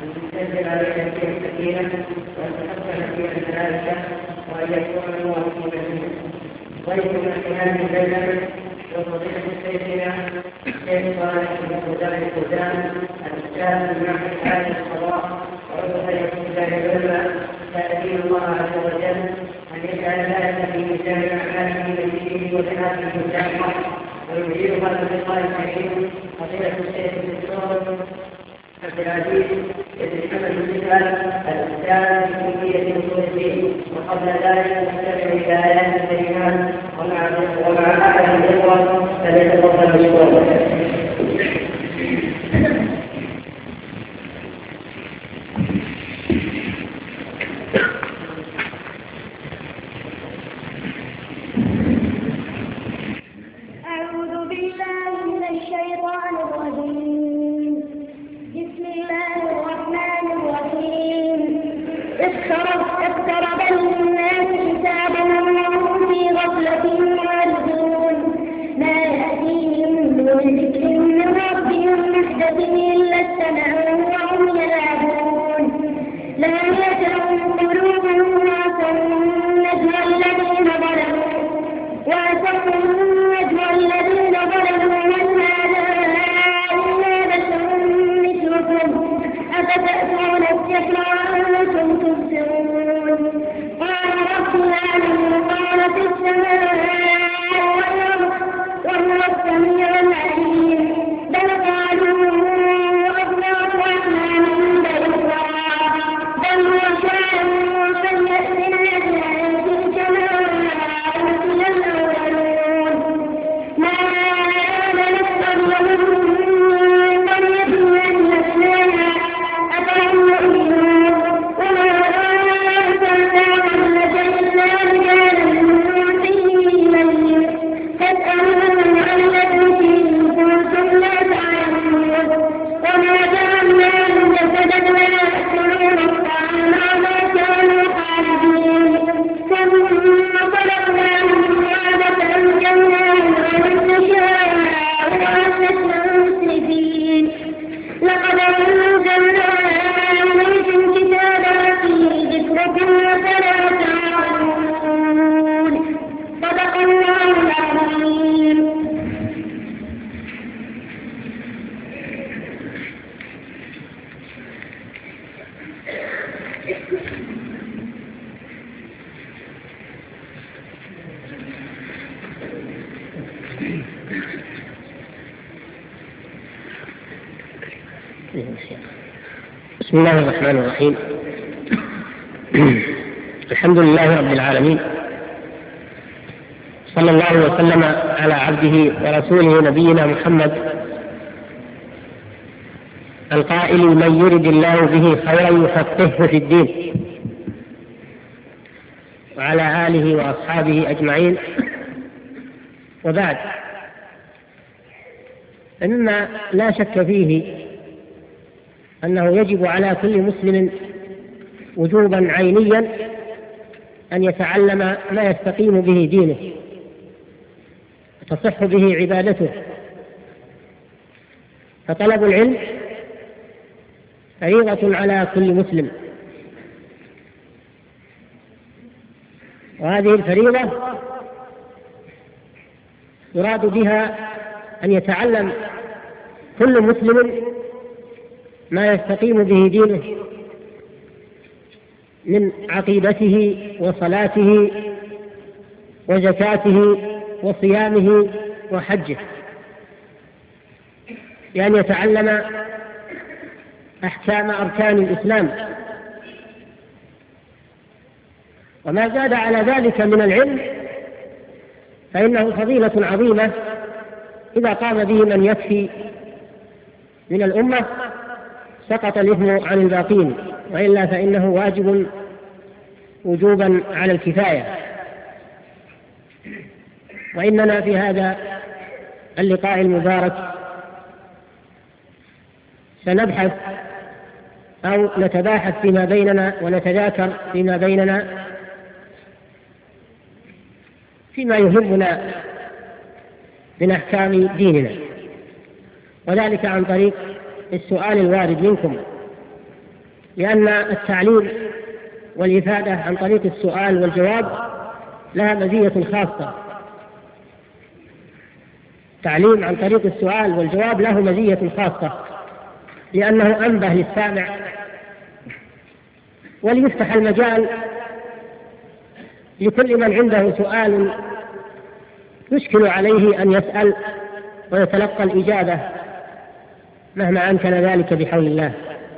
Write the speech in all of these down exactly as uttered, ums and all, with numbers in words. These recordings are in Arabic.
أن ينزل علينا فيها السكينة وأن تحصل فيها الملائكة وأن يكون الموافقون فيها. ويكون احتمال بيننا وفضيلة سيدنا الشيخ صالح بن فوزان الفوزان الأستاذ من ناحية هذه الصلاة وعضو هيئة الله العلماء سائلين الله عز وجل أن يجعل ذلك في ميزان أعماله ودينه وجهاته الجامعة ويجيب هذا اللقاء الكريم فضيلة الشيخ الدكتور عبد العزيز بن محمد المثال الأستاذ في كلية أصول الدين. وقبل ذلك نستمع إلى آيات الكريمات ومع أحد الإخوة فليتفضل مشكورا. بسم الله الرحمن الرحيم. الحمد لله رب العالمين، صلى الله وسلم على عبده ورسوله نبينا محمد القائل: من يرد الله به خيرا يفقهه في الدين، وعلى آله وأصحابه أجمعين. وبعد، فمما لا شك فيه أنه يجب على كل مسلم وجوبا عينيا أن يتعلم ما يستقيم به دينه وتصح به عبادته. فطلب العلم فريضة على كل مسلم، وهذه الفريضة يراد بها أن يتعلم كل مسلم ما يستقيم به دينه من عقيدته وصلاته وزكاته وصيامه وحجه، بأن يتعلم أحكام أركان الإسلام. وما زاد على ذلك من العلم فإنه فضيلة عظيمة إذا قام به من يكفي من الأمة سقط الإثم عن الباقين، وإلا فإنه واجب وجوبا على الكفاية. وإننا في هذا اللقاء المبارك سنبحث أو نتباحث فيما بيننا ونتذاكر فيما بيننا فيما يهمنا من أحكام ديننا، وذلك عن طريق السؤال الوارد منكم لأن التعليم والإفادة عن طريق السؤال والجواب لها مزية خاصة. تعليم عن طريق السؤال والجواب له مزية خاصة لأنه أنبه للسامع، وليفتح المجال لكل من عنده سؤال يشكل عليه أن يسأل ويتلقى الإجابة مهما أمكن ذلك بحول الله.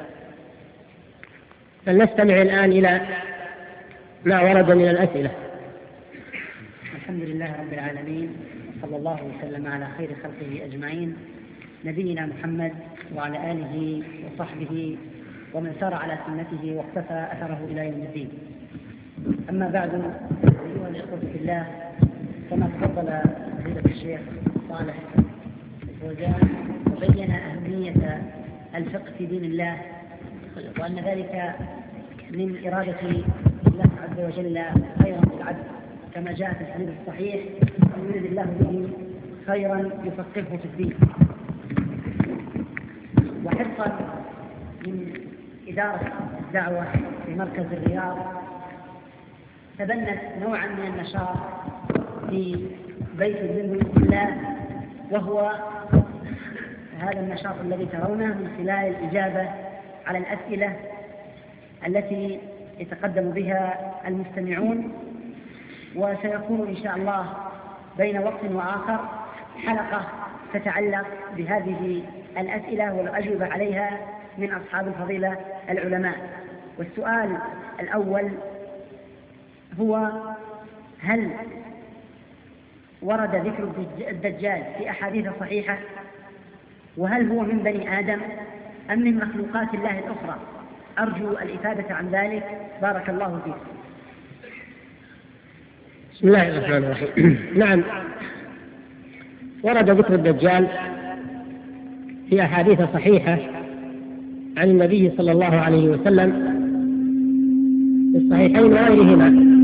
فلنستمع الآن إلى ما ورد من الأسئلة. الحمد لله رب العالمين، صلى الله وسلم على خير خلقه أجمعين، نبينا محمد وعلى آله وصحبه ومن سار على سنته واقتفى أثره إلى يوم الدين. أما بعد، أيها الإخوة في الله، كما تفضل فضيلة الشيخ صالح الفوزان وبين أهمية الفقه في دين الله، وأن ذلك من إرادة الله عز وجل خيرا في العبد، كما جاء في الحديث الصحيح: من يرد الله به خيرا يفقهه في الدين. وحرصا من إدارة الدعوة في مركز الرياض تبنت نوعا من النشاط في بيت من بيوت الله، وهو هذا النشاط الذي ترونه من خلال الإجابة على الأسئلة التي يتقدم بها المستمعون. وسيكون إن شاء الله بين وقت وآخر حلقة تتعلق بهذه الأسئلة والأجوبة عليها من أصحاب الفضيلة العلماء. والسؤال الأول هو: هل ورد ذكر الدجال في أحاديث صحيحة؟ وهل هو من بني آدم أم من مخلوقات الله الأخرى؟ أرجو الإفادة عن ذلك، بارك الله فيك. بسم الله الرحمن الرحيم. نعم، ورد ذكر الدجال في أحاديث صحيحة عن النبي صلى الله عليه وسلم في الصحيحين وغيرهما.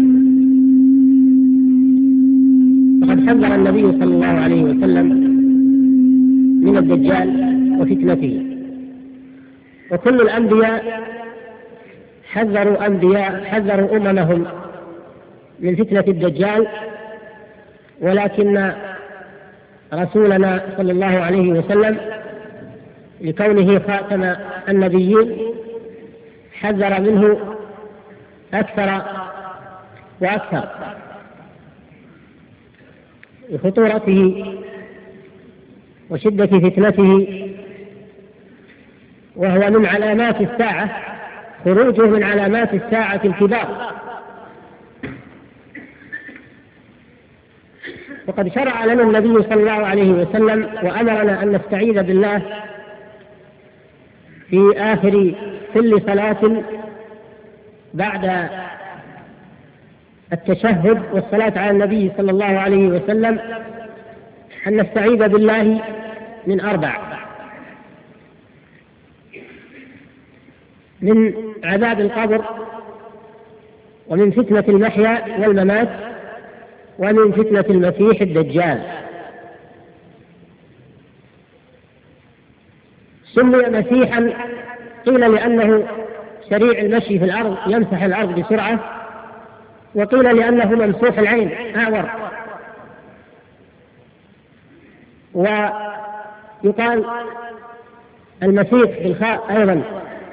وقد حذر النبي صلى الله عليه وسلم من الدجال وفتنته، وكل الأنبياء حذروا أنبياء حذروا أممهم من فتنة الدجال، ولكن رسولنا صلى الله عليه وسلم لكونه خاتم النبيين حذر منه أكثر وأكثر لخطورته وشدة فتنته، وهو من علامات الساعة، خروجه من علامات الساعة الكبار. وقد شرع لنا النبي صلى الله عليه وسلم وأمرنا أن نستعيذ بالله في آخر كل صلاة بعد التشهد والصلاة على النبي صلى الله عليه وسلم أن نستعيذ بالله من أربع: من عذاب القبر، ومن فتنة المحيا والممات، ومن فتنة المسيح الدجال. سمي مسيحا قيل لأنه سريع المشي في الأرض يمسح الأرض بسرعة، وقيل لأنه ممسوح العين أعور. ويقال المسيح بالخاء أيضا.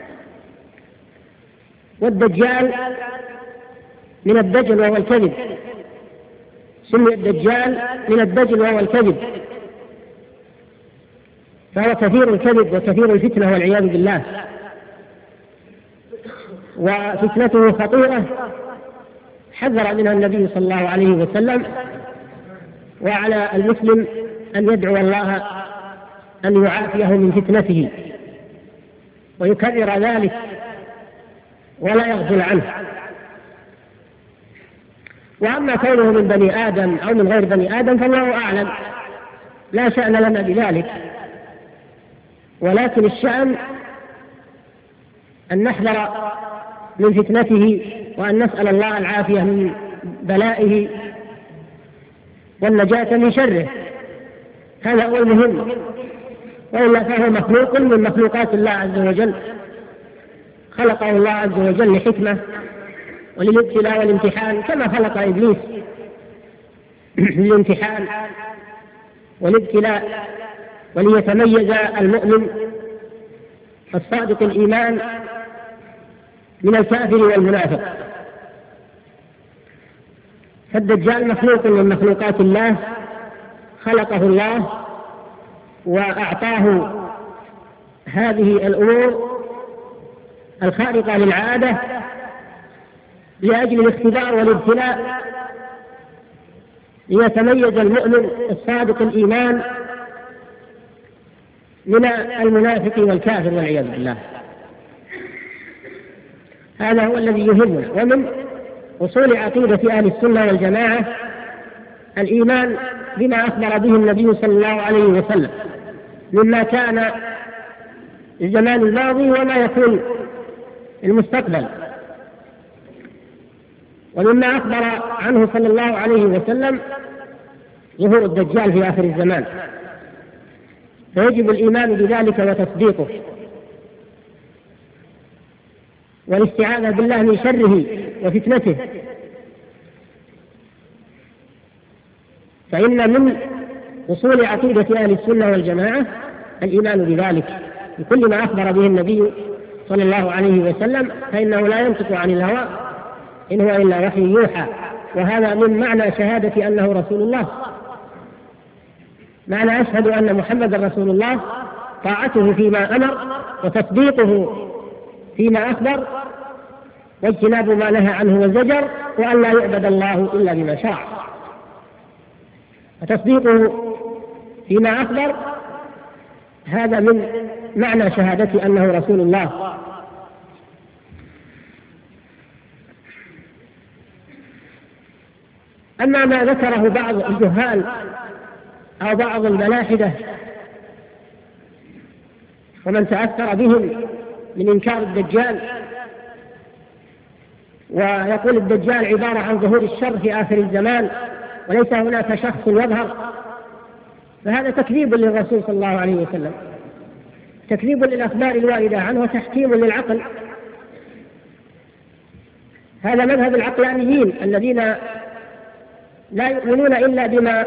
والدجال من الدجل وهو الكذب، سمي الدجال من الدجل وهو الكذب، فهو كثير الكذب وكثير الفتنة والعياذ بالله، وفتنته خطيرة حذر منها النبي صلى الله عليه وسلم. وعلى المسلم أن يدعو الله أن يعافيه من فتنته ويكرر ذلك ولا يغفل عنه. وأما كونه من بني آدم أو من غير بني آدم فالله أعلم، لا شأن لنا بذلك، ولكن الشأن أن نحذر من فتنته وأن نسأل الله العافية من بلائه والنجاة من شره، هذا هو المهم. وإلا فهو مخلوق من مخلوقات الله عز وجل، خلقه الله عز وجل لحكمة وللابتلاء والامتحان، كما خلق إبليس للامتحان والابتلاء، وليتميز المؤمن الصادق الإيمان من الكافر والمنافق. فالدجال مخلوق من مخلوقات الله، خلقه الله وأعطاه هذه الأمور الخارقة للعادة لأجل الاختبار والابتلاء، ليتميز المؤمن الصادق الإيمان من المنافق والكافر والعياذ بالله. هذا هو الذي يهمنا. ومن أصول عقيدة أهل السنة والجماعة الإيمان بما أخبر به النبي صلى الله عليه وسلم مما كان الزمان الماضي وما يكون المستقبل، ومما أخبر عنه صلى الله عليه وسلم ظهور الدجال في آخر الزمان، فيجب الإيمان بذلك وتصديقه والاستعاذة بالله من شره وفتنته. فإن من أصول عقيدة أهل السنة والجماعة الإيمان بذلك بكل ما أخبر به النبي صلى الله عليه وسلم، فإنه لا ينطق عن الهوى إن هو إلا وحي يوحى. وهذا من معنى شهادة أنه رسول الله، معنى أشهد أن محمد رسول الله طاعته فيما أمر وتصديقه فيما أخبر واجتناب ما نهى عنه وزجر، وأن لا يعبد الله إلا بما شرع. وتصديقه فيما أخبر هذا من معنى شهادة أنه رسول الله. أما ما ذكره بعض الجهال أو بعض الملاحدة ومن تأثر بهم من إنكار الدجال، ويقول الدجال عبارة عن ظهور الشر في آخر الزمان وليس هناك شخص يظهر، فهذا تكذيب للرسول صلى الله عليه وسلم، تكذيب للأخبار الواردة عنه وتحكيم للعقل. هذا مذهب العقلانيين الذين لا يؤمنون إلا بما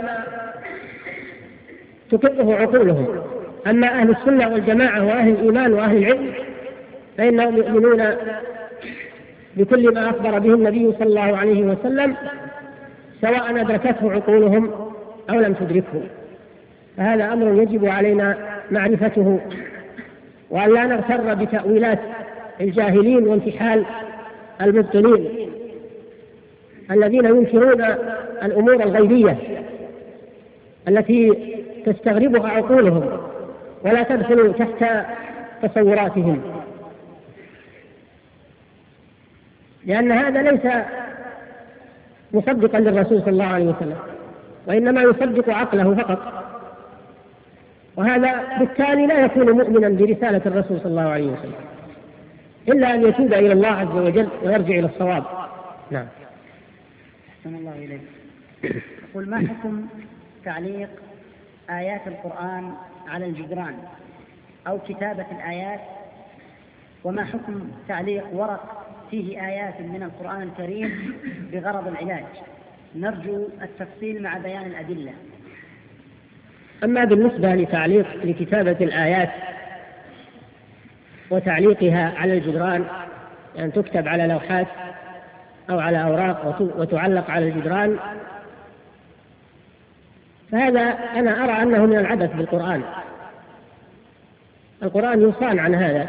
تقره عقولهم. أما أهل السنة والجماعة وأهل الإيمان وأهل العلم فإنهم يؤمنون بكل ما أخبر به النبي صلى الله عليه وسلم سواء أدركته عقولهم أو لم تدركه. فهذا أمر يجب علينا معرفته، وأن لا نغتر بتأويلات الجاهلين وانتحال المبطلين الذين ينكرون الأمور الغيبية التي تستغربها عقولهم ولا تدخل تحت تصوراتهم، لأن هذا ليس مصدقا للرسول صلى الله عليه وسلم، وإنما يصدق عقله فقط، وهذا بالتالي لا يكون مؤمنا برسالة الرسول صلى الله عليه وسلم إلا أن يتوب إلى الله عز وجل ويرجع إلى الصواب. نعم. أحسن الله إليك. قل ما حكم تعليق آيات القرآن على الجدران أو كتابة الآيات، وما حكم تعليق ورق فيه آيات من القرآن الكريم بغرض العلاج؟ نرجو التفصيل مع بيان الأدلة. أما بالنسبة لتعليق لكتابة الآيات وتعليقها على الجدران، يعني تكتب على لوحات أو على أوراق وتعلق على الجدران، فهذا أنا أرى أنه من العبث بالقرآن. القرآن يصان عن هذا.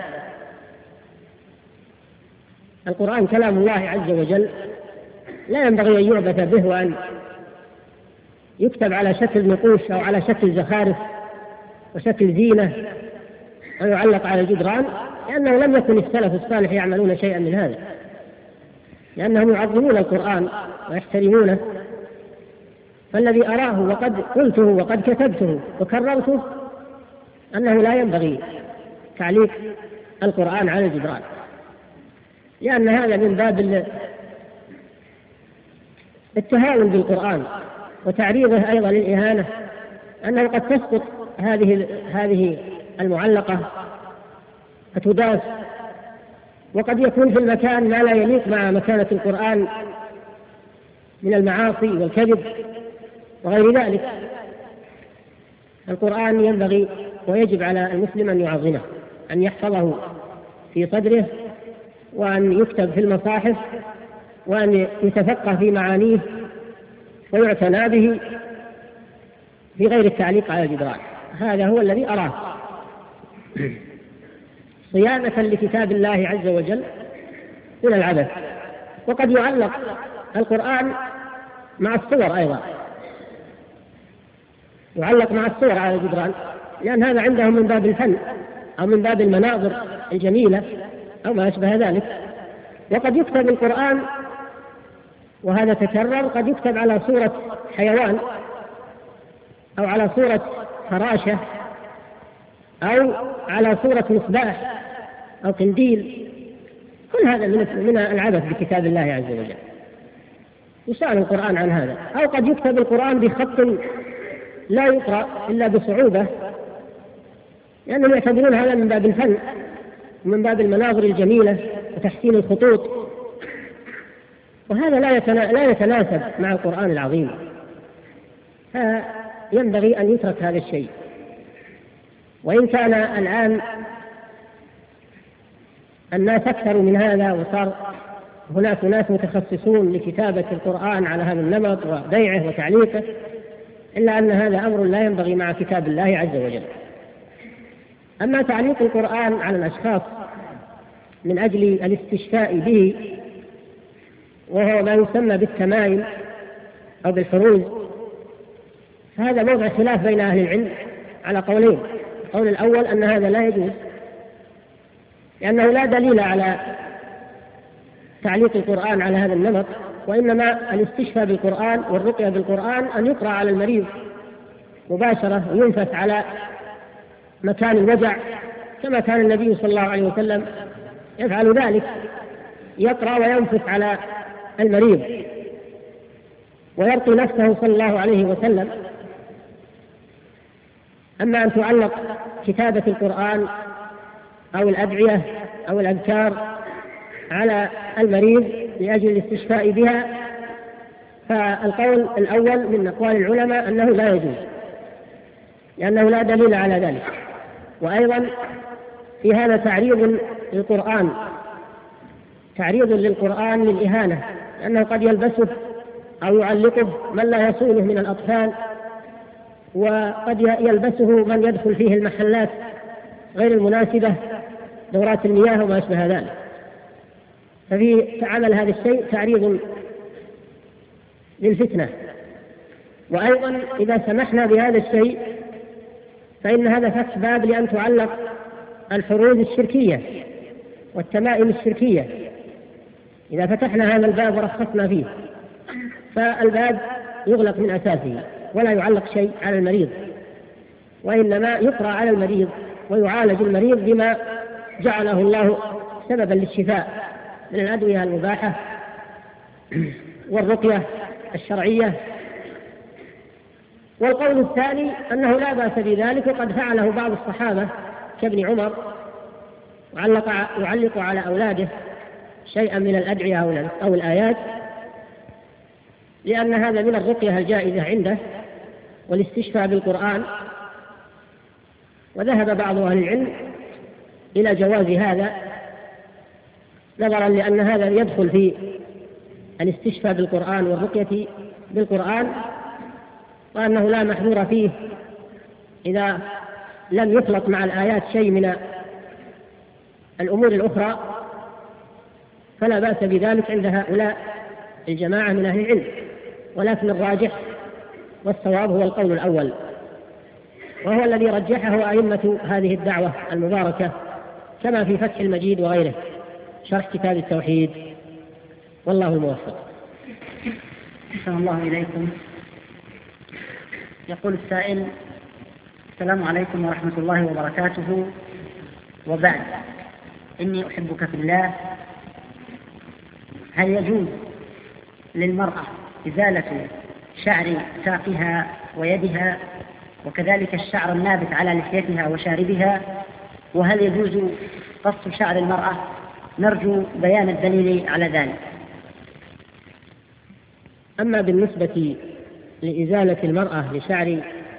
القرآن كلام الله عز وجل، لا ينبغي أن يعبث به وأن يكتب على شكل نقوش أو على شكل زخارف وشكل زينة ويعلق على الجدران، لأنه لم يكن السلف الصالح يعملون شيئا من هذا، لأنهم يعظمون القرآن ويحترمونه. فالذي أراه وقد قلته وقد كتبته وكررته أنه لا ينبغي تعليق القرآن على الجدران، لأن هذا من باب التهاون بالقرآن وتعريضه أيضا للإهانة، أنه قد تسقط هذه هذه المعلقة فتداس وقد يكون في المكان ما لا يليق مع مكانة القرآن من المعاصي والكذب وغير ذلك. القرآن ينبغي ويجب على المسلم أن يعظمه، أن يحفظه في صدره، وأن يكتب في المصاحف، وأن يتفقه في معانيه ويعتنى به في غير التعليق على الجدران. هذا هو الذي أراه صيانة لكتاب الله عز وجل من العبث. وقد يعلق القرآن مع الصور أيضا، يعلق مع الصور على الجدران، لأن هذا عندهم من باب الفن أو من باب المناظر الجميلة أو ما أشبه ذلك. وقد يكتب القرآن، وهذا تكرر، قد يكتب على صورة حيوان أو على صورة فراشة أو على صورة مصباح أو قنديل. كل هذا من العبث بكتاب الله عز وجل، يسأل القرآن عن هذا. أو قد يكتب القرآن بخط لا يقرأ إلا بصعوبة، لأنهم يعتبرون هذا من باب الفن ومن باب المناظر الجميلة وتحسين الخطوط، وهذا لا يتناسب مع القرآن العظيم. فينبغي أن يترك هذا الشيء. وإن كان الآن الناس أكثر من هذا، وصار هناك ناس متخصصون لكتابة القرآن على هذا النمط وبيعه وتعليقه، إلا أن هذا أمر لا ينبغي مع كتاب الله عز وجل. أما تعليق القرآن على الأشخاص من أجل الاستشفاء به، وهو ما يسمى بالتمايم أو بالحروز، فهذا موضع خلاف بين أهل العلم على قولين. القول الأول أن هذا لا يجوز، لأنه لا دليل على تعليق القرآن على هذا النمط، وإنما الاستشفاء بالقرآن والرقية بالقرآن أن يقرأ على المريض مباشرة وينفث على مكان الوجع، كما كان النبي صلى الله عليه وسلم يفعل ذلك، يقرأ وينفث على المريض ويرقي نفسه صلى الله عليه وسلم. أما أن تعلق كتابة القرآن أو الأدعية أو الأذكار على المريض لأجل الاستشفاء بها، فالقول الأول من أقوال العلماء أنه لا يجوز، لأنه لا دليل على ذلك. وأيضا في هذا تعريض للقرآن، تعريض للقرآن للإهانة، لأنه قد يلبسه أو يعلقه من لا يصونه من الأطفال، وقد يلبسه من يدخل فيه المحلات غير المناسبة، دورات المياه وما أشبه ذلك. ففي عمل هذا الشيء تعريض للفتنة. وأيضا إذا سمحنا بهذا الشيء فإن هذا فتح باب لأن تعلق الحروز الشركية والتمائم الشركية. إذا فتحنا هذا الباب ورخصنا فيه فالباب يغلق من أساسه، ولا يعلق شيء على المريض، وإنما يقرأ على المريض ويعالج المريض بما جعله الله سببا للشفاء من الأدوية المباحة والرقية الشرعية. والقول الثاني أنه لا بأس بذلك، وقد فعله بعض الصحابة كابن عمر، وعلق يعلق على أولاده شيئا من الأدعية أو الآيات، لأن هذا من الرقية الجائزة عنده والاستشفاء بالقرآن. وذهب بعض أهل العلم إلى جواز هذا، نظرا لأن هذا يدخل في الاستشفاء بالقرآن والرقية بالقرآن، وأنه لا محذور فيه إذا لم يخلط مع الآيات شيء من الأمور الأخرى، فلا بأس بذلك عند هؤلاء الجماعة من أهل العلم. ولكن الراجح والصواب هو القول الأول، وهو الذي رجحه أئمة هذه الدعوة المباركة، كما في فتح المجيد وغيره شرح كتاب التوحيد. والله الموفق. أحسن الله إليكم. يقول السائل: السلام عليكم ورحمة الله وبركاته، وبعد، إني أحبك في الله. هل يجوز للمرأة إزالة شعر ساقها ويدها، وكذلك الشعر النابت على لحيتها وشاربها؟ وهل يجوز قص شعر المرأة نرجو بيان الدليل على ذلك. أما بالنسبة لإزالة المرأة لشعر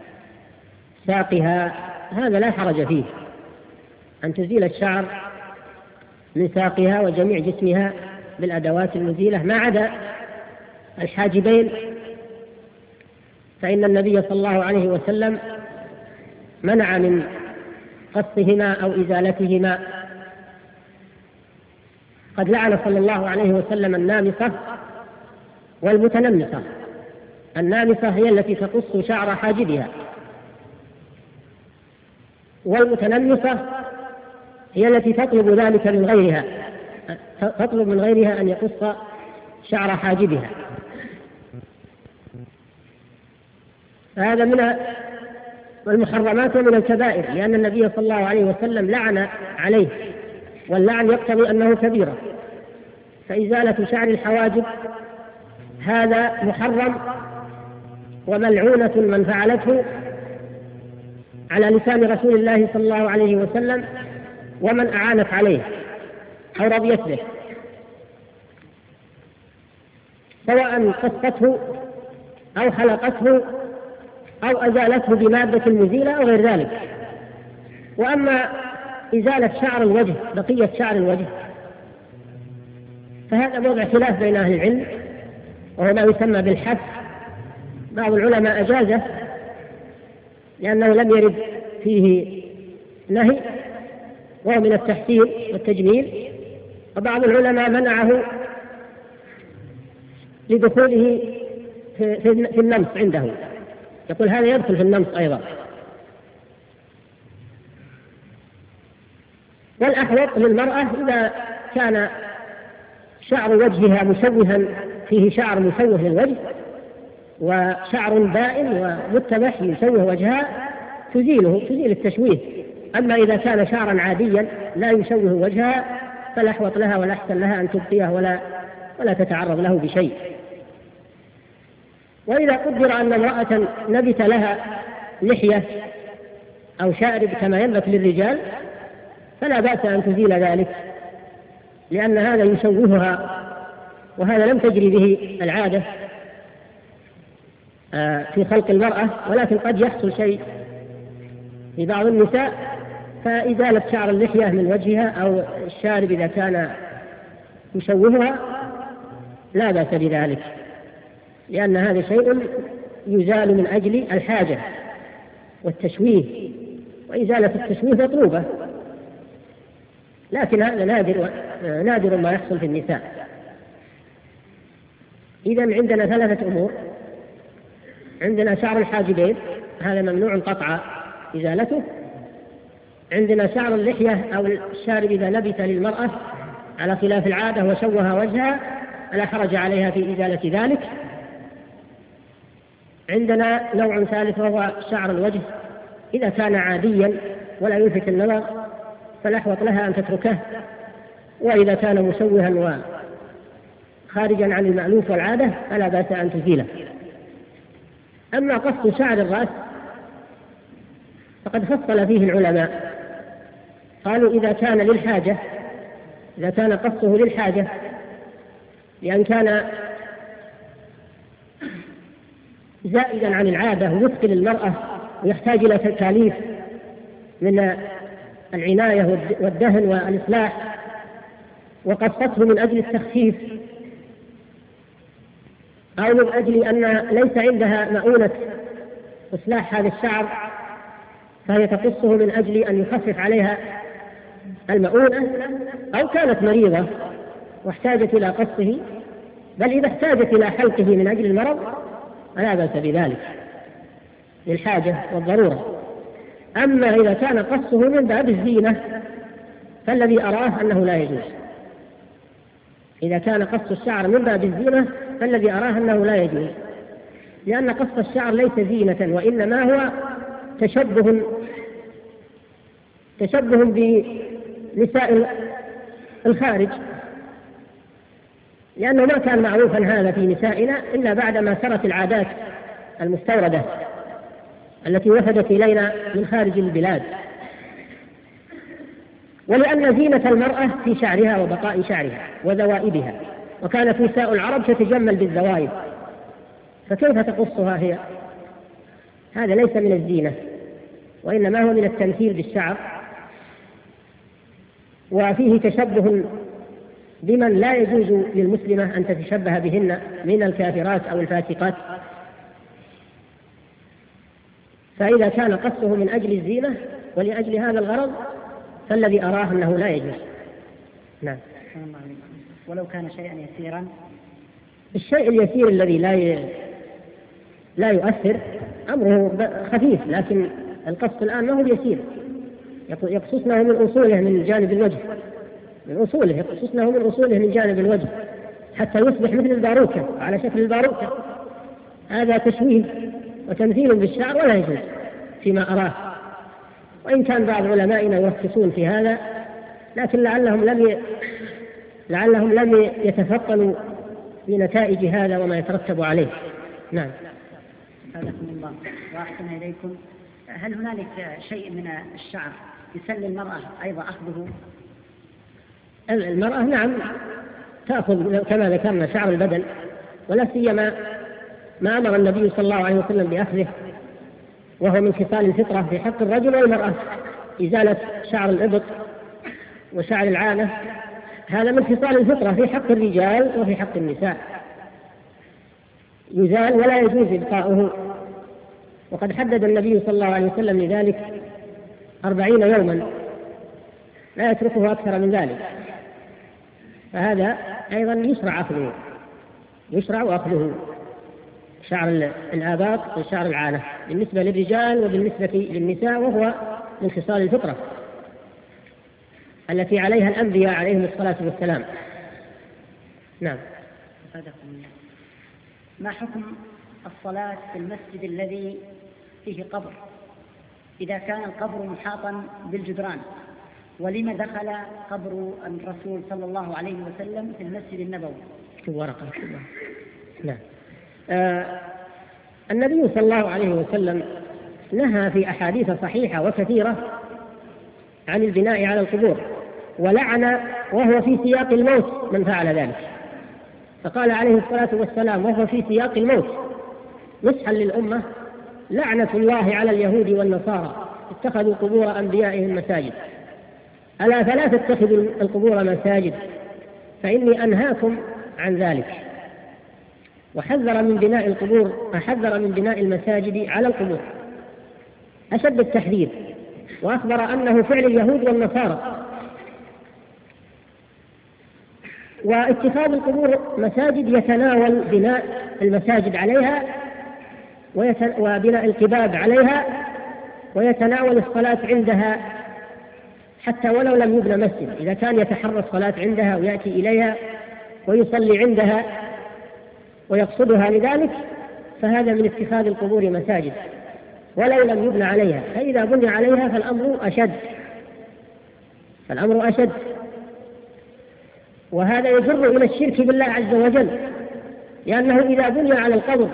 ساقها هذا لا حرج فيه، أن تزيل الشعر من ساقها وجميع جسمها بالأدوات المزيلة ما عدا الحاجبين، فإن النبي صلى الله عليه وسلم منع من قصهما أو إزالتهما. قد لعن صلى الله عليه وسلم النامصة والمتنمصة. النامصة هي التي تقص شعر حاجبها، والمتنمصة هي التي تطلب ذلك من غيرها، تطلب من غيرها أن يقص شعر حاجبها. فهذا من المحرمات ومن الكبائر، لأن النبي صلى الله عليه وسلم لعن عليه، واللعن يقتضي أنه كبيرة. فإزالة شعر الحواجب هذا محرم وملعونة من فعلته على لسان رسول الله صلى الله عليه وسلم ومن أعانت عليه أو رضيت به، سواء قصته أو حلقته أو أزالته بمادة مزيلة أو غير ذلك. وأما إزالة شعر الوجه، بقية شعر الوجه، فهذا موضع خلاف بين أهل العلم، وهو ما يسمى بالحث. بعض العلماء أجازه لأنه لم يرد فيه نهي وهو من التحسين والتجميل، وبعض العلماء منعه لدخوله في, في النمص عنده، يقول هذا يدخل في النمص أيضا. والأحوط للمرأة إذا كان شعر وجهها مشوها، فيه شعر مشوه للوجه وشعر بائن ومتبح يشوه وجهها، تزيله، تزيل التشويه. أما إذا كان شعرا عاديا لا يشوه وجهها فالأحوط لها والأحسن لها أن تبقيه ولا, ولا تتعرض له بشيء. وإذا قدر أن امرأة نبت لها لحية أو شارب كما ينبت للرجال فلا بأس أن تزيل ذلك، لأن هذا يشوهها، وهذا لم تجري به العادة في خلق المرأة، ولكن قد يحصل شيء في بعض النساء، فإزالة شعر اللحية من وجهها أو الشارب إذا كان يشوهها لا بأس بذلك، لأن هذا شيء يزال من أجل الحاجة والتشويه، وإزالة التشويه مطلوبة، لكن هذا نادر نادر ما يحصل في النساء. إذن عندنا ثلاثة أمور: عندنا شعر الحاجبين هذا ممنوع قطع إزالته، عندنا شعر اللحية أو الشارب إذا نبت للمرأة على خلاف العادة وشوه وجهها فلا حرج عليها في إزالة ذلك، عندنا نوع ثالث وهو شعر الوجه إذا كان عاديا ولا يلفت النظر فالأحوط لها أن تتركه، وإذا كان مشوها وخارجا عن المألوف والعادة فلا بأس أن تزيله. أما قص شعر الرأس فقد فصل فيه العلماء، قالوا إذا كان للحاجة، إذا كان قصه للحاجة لأن كان زائدا عن العادة ويثقل المرأة ويحتاج إلى تكاليف من العناية والدهن والإصلاح، وقصته من أجل التخفيف أو من أجل أن ليس عندها مؤونة إصلاح هذا الشعر فهي تقصه من أجل أن يخفف عليها المؤونة، أو كانت مريضة واحتاجت إلى قصه، بل إذا احتاجت إلى حلقه من أجل المرض فلا بأس بذلك للحاجة والضرورة. أما إذا كان قصه من باب الزينة فالذي أراه أنه لا يجوز. إذا كان قص الشعر من باب الزينة فالذي أراه أنه لا يجوز، لأن قص الشعر ليس زينة وإنما هو تشبه تشبه بنساء الخارج، لأنه ما كان معروفا هذا في نسائنا إلا بعدما سرت العادات المستوردة التي وفدت إلينا من خارج البلاد. ولأن زينة المرأة في شعرها وبقاء شعرها وذوائبها، وكانت نساء العرب تتجمل بالذوائب، فكيف تقصها هي؟ هذا ليس من الزينة، وإنما هو من التمثيل بالشعر، وفيه تشبه بمن لا يجوز للمسلمة أن تتشبه بهن من الكافرات أو الفاسقات. فإذا كان قصه من أجل الزينة ولأجل هذا الغرض فالذي أراه أنه لا يجوز. نعم. ولو كان شيئا يسيرا، الشيء اليسير الذي لا ي... لا يؤثر أمره خفيف، لكن القص الآن ما هو يسير، يقصصنه من أصوله من جانب الوجه، من أصوله يقصصنه من أصوله من جانب الوجه حتى يصبح مثل الباروكة على شكل الباروكة. هذا تشويه وتمثيل بالشعر ولا يجوز فيما أراه، وإن كان بعض علمائنا يرخصون في هذا، لكن لعلهم لم ي... لعلهم لم يتفطنوا بنتائج هذا وما يترتب عليه. نعم. هذاكم الله وأحسن إليكم. هل هنالك شيء من الشعر يسلي المرأة أيضا أخذه؟ المرأة نعم تأخذ كما ذكرنا شعر البدن، ولا سيما ما أمر النبي صلى الله عليه وسلم بأخذه، وهو من خصال الفطرة في حق الرجل والمرأة، إزالة شعر الإبط وشعر العانة، هذا من خصال الفطرة في حق الرجال وفي حق النساء، يزال ولا يجوز إبقاؤه. وقد حدد النبي صلى الله عليه وسلم لذلك أربعين يوما لا يتركه أكثر من ذلك، فهذا أيضا يشرع أخذه، يشرع أخذه شعر الآباط وشعر العانة بالنسبة للرجال وبالنسبة للنساء، وهو من خصال الفطرة التي عليها الأنبياء عليهم الصلاة والسلام. نعم. ما حكم الصلاة في المسجد الذي فيه قبر إذا كان القبر محاطا بالجدران؟ ولما دخل قبر الرسول صلى الله عليه وسلم في المسجد النبوي؟ ورقة. نعم. آه النبي صلى الله عليه وسلم نهى في أحاديث صحيحة وكثيرة عن البناء على القبور، ولعن وهو في سياق الموت من فعل ذلك، فقال عليه الصلاة والسلام وهو في سياق الموت نصحا للأمة: لعنة الله على اليهود والنصارى اتخذوا قبور أنبيائهم مساجد، ألا فلا تتخذوا القبور مساجد فإني أنهاكم عن ذلك. وحذر من بناء القبور، أحذر من بناء المساجد على القبور أشد التحذير، وأخبر أنه فعل اليهود والنصارى. واتخاذ القبور مساجد يتناول بناء المساجد عليها وبناء القباب عليها، ويتناول الصلاة عندها حتى ولو لم يبنى مسجد، إذا كان يتحرى الصلاة عندها ويأتي إليها ويصلي عندها ويقصدها لذلك، فهذا من اتخاذ القبور مساجد ولو لم يبنى عليها. فإذا بني عليها فالأمر أشد فالأمر أشد وهذا يجر إلى الشرك بالله عز وجل، لأنه إذا بني على القبر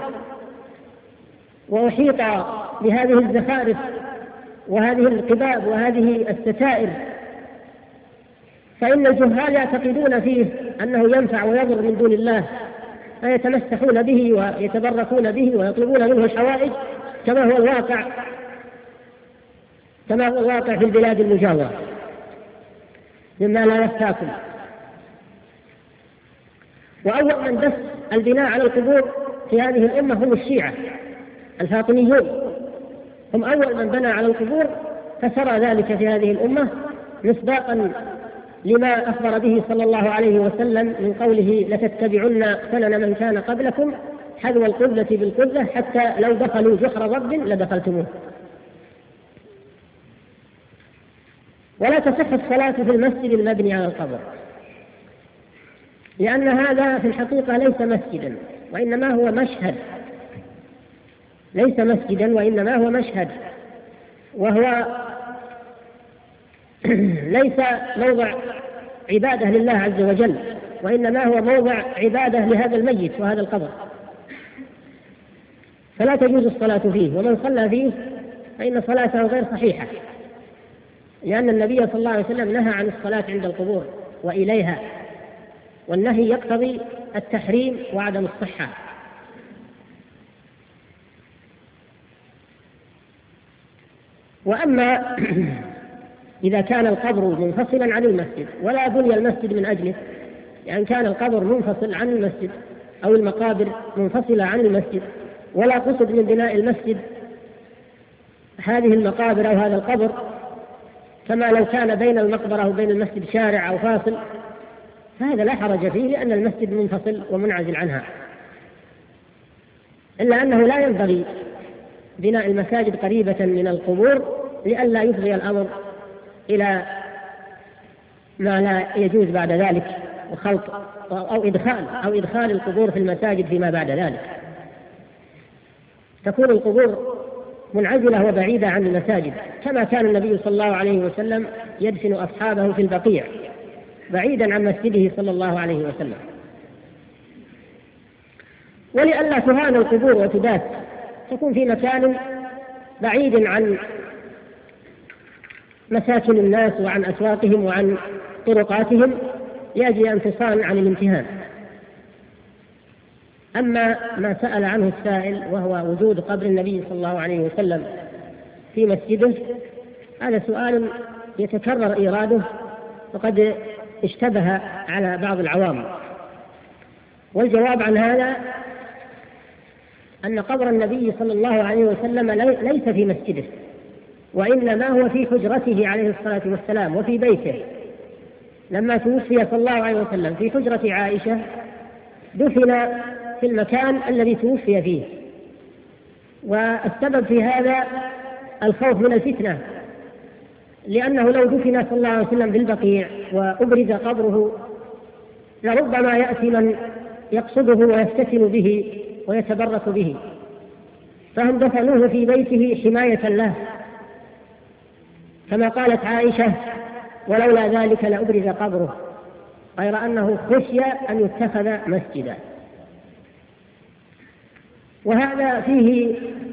وأحيط بهذه الزخارف وهذه القباب وهذه الستائر، فإن الجهال يعتقدون فيه أنه ينفع ويضر من دون الله، فيتمسحون به ويتبركون به ويطلبون منه الحوائج، كما هو الواقع كما هو الواقع في البلاد المجاورة مما لا يخفاكم. وأول من دس البناء على القبور في هذه الأمة هم الشيعة الفاطميون، هم أول من بنى على القبور، فسرى ذلك في هذه الأمة مصداقا لما أخبر به صلى الله عليه وسلم من قوله: لتتبعن سنن من كان قبلكم حذو القذة بالقذة حتى لو دخلوا جحر ضب لدخلتموه. ولا تصح الصلاة في المسجد المبني على القبر، لأن هذا في الحقيقة ليس مسجدا وإنما هو مشهد، ليس مسجدا وإنما هو مشهد، وهو ليس موضع عبادة لله عز وجل، وإنما هو موضع عبادة لهذا الميت وهذا القبر، فلا تجوز الصلاة فيه، ومن صلى فيه فإن صلاته غير صحيحة. لأن النبي صلى الله عليه وسلم نهى عن الصلاة عند القبور وإليها، والنهي يقتضي التحريم وعدم الصحة. وأما إذا كان القبر منفصلا عن المسجد ولا بني المسجد من أجله، يعني كان القبر منفصل عن المسجد أو المقابر منفصلة عن المسجد ولا قصد من بناء المسجد هذه المقابر أو هذا القبر، كما لو كان بين المقبرة وبين المسجد شارع أو فاصل، فهذا لا حرج فيه لأن المسجد منفصل ومنعزل عنها. إلا أنه لا ينبغي بناء المساجد قريبة من القبور لئلا يفضي الأمر إلى ما لا يجوز بعد ذلك، وخلط أو إدخال أو إدخال القبور في المساجد فيما بعد ذلك. تكون القبور منعزلة وبعيدة عن المساجد، كما كان النبي صلى الله عليه وسلم يدفن أصحابه في البقيع بعيدا عن مسجده صلى الله عليه وسلم. ولئلا تهان القبور وتداس تكون في مكان بعيد عن مساكن الناس وعن أسواقهم وعن طرقاتهم يجري انفصال عن الامتهان. أما ما سأل عنه السائل وهو وجود قبر النبي صلى الله عليه وسلم في مسجده، هذا سؤال يتكرر إيراده وقد اشتبه على بعض العوام. والجواب عن هذا أن قبر النبي صلى الله عليه وسلم ليس في مسجده، وإنما هو في حجرته عليه الصلاة والسلام وفي بيته. لما توفي صلى الله عليه وسلم في حجرة عائشة دفن في المكان الذي توفي فيه، والسبب في هذا الخوف من الفتنة، لأنه لو دفن صلى الله عليه وسلم بالبقيع وأبرز قبره لربما يأتي من يقصده ويفتتن به ويتبرك به، فهم دفنوه في بيته حماية له، كما قالت عائشة: ولولا ذلك لأبرز قبره، غير أنه خشي أن يتخذ مسجدا. وهذا فيه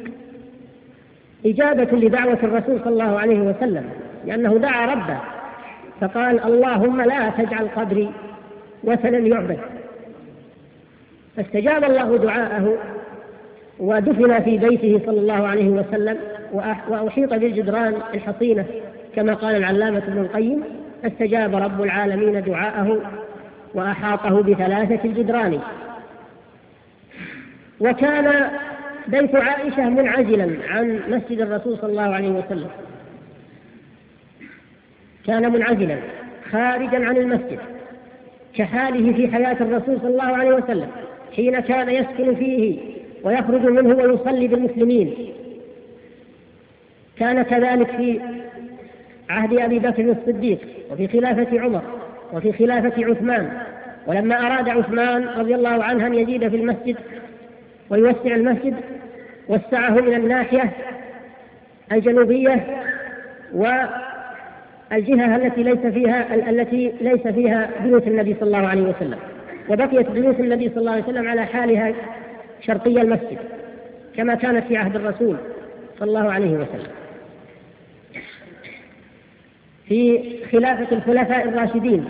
إجابة لدعوة الرسول صلى الله عليه وسلم، لأنه دعا ربه فقال: اللهم لا تجعل قبري وثنا يعبد، فاستجاب الله دعاءه ودفن في بيته صلى الله عليه وسلم وأحيط بالجدران الحصينة، كما قال العلامة ابن القيم: استجاب رب العالمين دعاءه وأحاطه بثلاثة الجدران. وكان بيت عائشة منعزلا عن مسجد الرسول صلى الله عليه وسلم، كان منعزلا خارجا عن المسجد، كحاله في حياة الرسول صلى الله عليه وسلم حين كان يسكن فيه ويخرج منه ويصلي بالمسلمين. كان كذلك في عهد أبي بكر الصديق وفي خلافة عمر وفي خلافة عثمان. ولما أراد عثمان رضي الله عنه أن يزيد في المسجد ويوسع المسجد وسعه من الناحية الجنوبية والجهة التي ليس فيها التي ليس فيها بيوت النبي صلى الله عليه وسلم، وبقيت بيوت النبي صلى الله عليه وسلم على حالها شرقي المسجد كما كانت في عهد الرسول صلى الله عليه وسلم. في خلافة الخلفاء الراشدين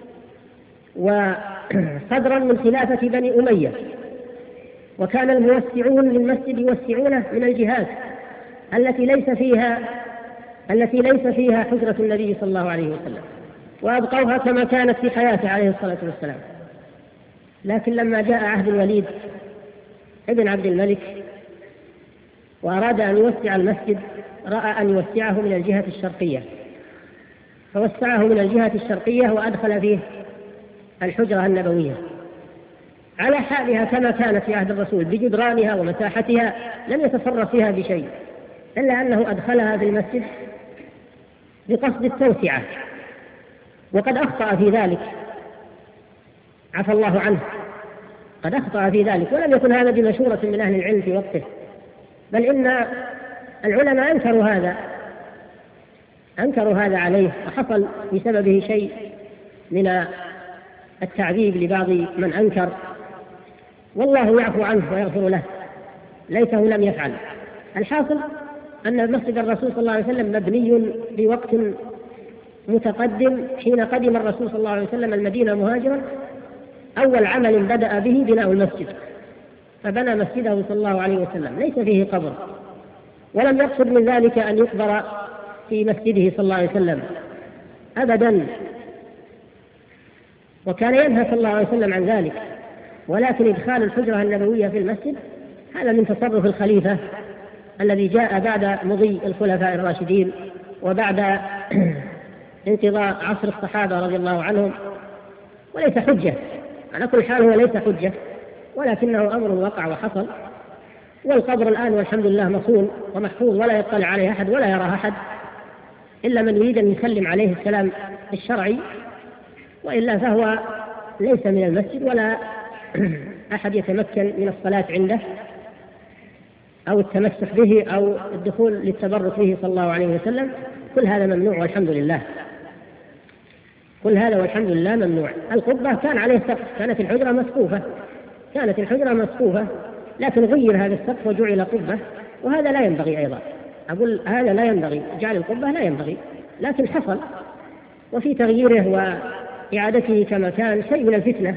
وصدرا من خلافة بني أمية، وكان الموسعون للمسجد يوسعونه من الجهات التي ليس فيها التي ليس فيها حجرة النبي صلى الله عليه وسلم، وأبقوها كما كانت في حياته عليه الصلاة والسلام. لكن لما جاء عهد الوليد ابن عبد الملك وأراد أن يوسع المسجد رأى أن يوسعه من الجهة الشرقية، فوسعه من الجهة الشرقية وأدخل فيه الحجرة النبوية على حالها كما كانت في عهد الرسول بجدرانها ومساحتها، لم يتصرف فيها بشيء، إلا أنه أدخلها في المسجد بقصد التوسعة، وقد أخطأ في ذلك عفى الله عنه، قد أخطأ في ذلك، ولم يكن هذا بمشورة من أهل العلم في وقته، بل إن العلماء أنكروا هذا أنكروا هذا عليه، وحصل بسببه شيء من التعذيب لبعض من أنكر، والله يعفو عنه ويغفر له، ليته لم يفعل. الحاصل أن مسجد الرسول صلى الله عليه وسلم مبني في وقت متقدم حين قدم الرسول صلى الله عليه وسلم المدينة مهاجرا، أول عمل بدأ به بناء المسجد، فبنى مسجده صلى الله عليه وسلم ليس فيه قبر، ولم يقصد من ذلك أن يقبر في مسجده صلى الله عليه وسلم أبدا، وكان ينهى صلى الله عليه وسلم عن ذلك، ولكن إدخال الحجرة النبوية في المسجد هذا من تصرف الخليفة الذي جاء بعد مضي الخلفاء الراشدين وبعد انقضاء عصر الصحابة رضي الله عنهم، وليس حجة على كل حال، هو ليس حجة، ولكنه أمر وقع وحصل. والقبر الآن والحمد لله مصون ومحفوظ ولا يطلع عليه أحد ولا يراه أحد إلا من يريد أن يسلم عليه السلام الشرعي، وإلا فهو ليس من المسجد ولا أحد يتمكن من الصلاة عنده أو التمسك به أو الدخول للتبرك به صلى الله عليه وسلم. كل هذا ممنوع والحمد لله، كل هذا والحمد لله ممنوع. القبة كان عليه سقف، كانت الحجرة مسقوفة، كانت الحجرة مسقوفة لكن غير هذا السقف وجعل قبة، وهذا لا ينبغي أيضا، أقول هذا لا ينبغي، جعل القبة لا ينبغي، لكن حصل، وفي تغييره وإعادته كما كان شيء من الفتنة،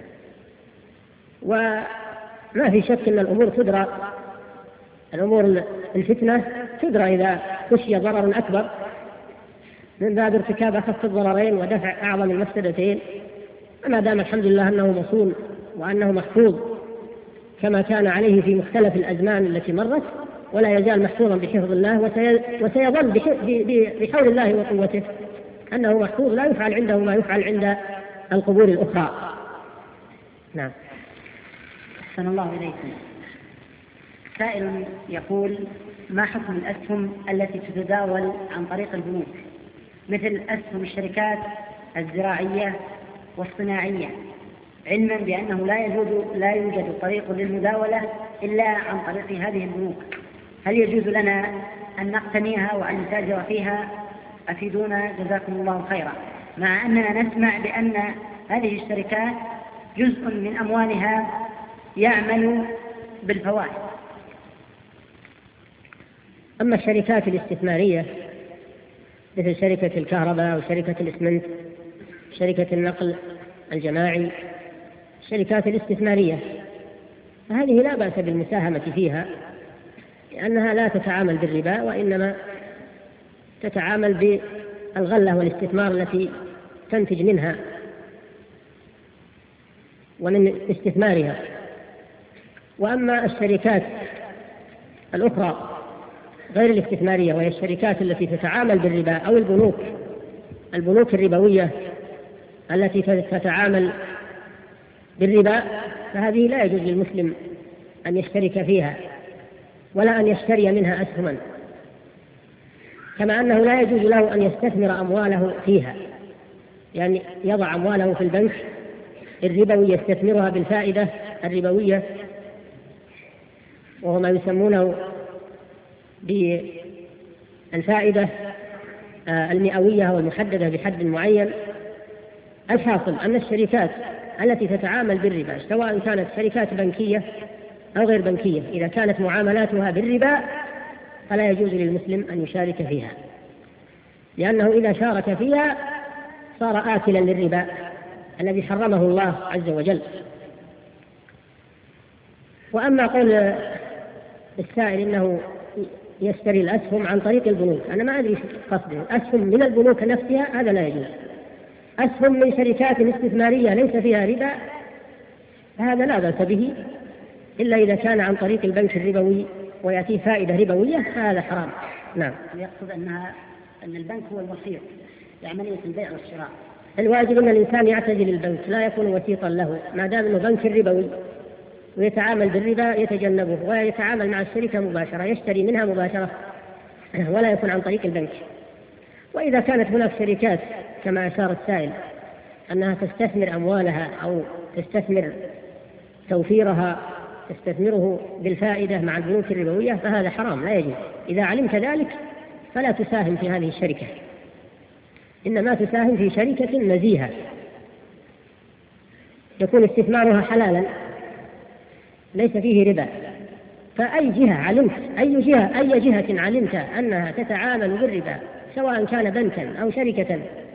وما في شك أن الأمور تدرى، الأمور الفتنة تدرى إذا خشي ضرر أكبر من باب ارتكاب أخف الضررين ودفع أعظم المفسدتين. أما دام الحمد لله أنه مصون وأنه محفوظ كما كان عليه في مختلف الأزمان التي مرت، ولا يزال محفوظا بحفظ الله، وسيظل بحول الله وقوته أنه محفوظ لا يفعل عنده ما يفعل عند القبور الأخرى. نعم. أحسن الله إليكم. سائل يقول: ما حكم الأسهم التي تتداول عن طريق البنوك مثل أسهم الشركات الزراعية والصناعية، علما بأنه لا يوجد لا يوجد طريق للمداولة إلا عن طريق هذه البنوك؟ هل يجوز لنا أن نقتنيها وأن نتاجر فيها؟ أفيدونا جزاكم الله خيرا. مع أننا نسمع بأن هذه الشركات جزء من أموالها يعمل بالفوائد. أما الشركات الاستثمارية مثل شركة الكهرباء وشركة الإسمنت، شركة النقل الجماعي، الشركات الاستثمارية، فهذه لا بأس بالمساهمة فيها، لأنها لا تتعامل بالربا وإنما تتعامل بالغلة والاستثمار التي تنتج منها ومن استثمارها. وأما الشركات الأخرى غير الاستثمارية وهي الشركات التي تتعامل بالربا أو البنوك البنوك الربوية التي تتعامل بالربا، فهذه لا يجوز للمسلم أن يشترك فيها ولا أن يشتري منها أسهما، كما أنه لا يجوز له أن يستثمر أمواله فيها، يعني يضع أمواله في البنك الربوي يستثمرها بالفائدة الربوية، وهو ما يسمونه بالفائدة المئوية أو المحددة بحد معين. الحاصل أن الشركات التي تتعامل بالربا سواء كانت شركات بنكية أو غير بنكية، إذا كانت معاملاتها بالربا فلا يجوز للمسلم أن يشارك فيها، لأنه إذا شارك فيها صار آكلا للربا الذي حرمه الله عز وجل. وأما قول السائل إنه يشتري الأسهم عن طريق البنوك، أنا ما أدري قصده، أسهم من البنوك نفسها هذا لا يجوز، أسهم من شركات استثمارية ليس فيها ربا هذا لا بأس به، إلا إذا كان عن طريق البنك الربوي ويأتي فائدة ربوية هذا حرام. نعم. يقصد أنها أن البنك هو الوسيط لعملية البيع والشراء. الواجب أن الإنسان يعتزل البنك، لا يكون وسيطا له، ما دام أنه بنك ربوي ويتعامل بالربا يتجنبه ويتعامل مع الشركة مباشرة، يشتري منها مباشرة ولا يكون عن طريق البنك. وإذا كانت هناك شركات كما أشار السائل أنها تستثمر أموالها أو تستثمر توفيرها تستثمره بالفائدة مع البنوك الربوية فهذا حرام لا يجوز. إذا علمت ذلك فلا تساهم في هذه الشركة، إنما تساهم في شركة نزيهة يكون استثمارها حلالا ليس فيه ربا. فأي جهة علمت أي جهة أي جهة علمت أنها تتعامل بالربا سواء كان بنكا أو شركة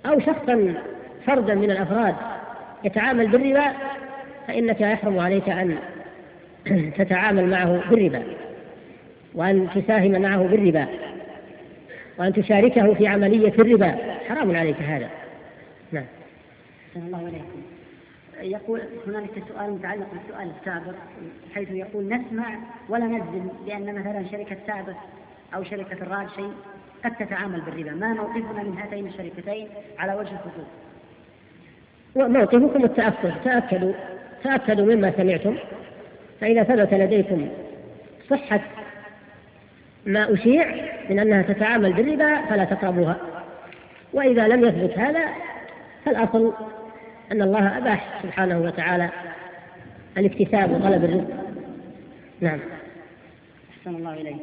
أو شخصا فردا من الأفراد يتعامل بالربا، فإنك يحرم عليك أن تتعامل معه بالربا، وأن تساهم معه بالربا، وأن تشاركه في عملية الربا، حرام عليك هذا. نعم. أحسن الله إليكم. يقول هنالك سؤال متعلق بالسؤال السابق، حيث يقول نسمع ولا نجزم بأن مثلا شركة سابق أو شركة الراد شيء قد تتعامل بالربا، ما موقفنا من هاتين الشركتين على وجه الخصوص؟ وموقفكم التأكد، تأكدوا تأكدوا مما سمعتم، فإذا ثبت لديكم صحة ما أشيع من أنها تتعامل بالربا فلا تقربوها، وإذا لم يثبت هذا فالأصل أن الله أباح سبحانه وتعالى الاكتساب وطلب الرزق. نعم. أحسن الله إليك.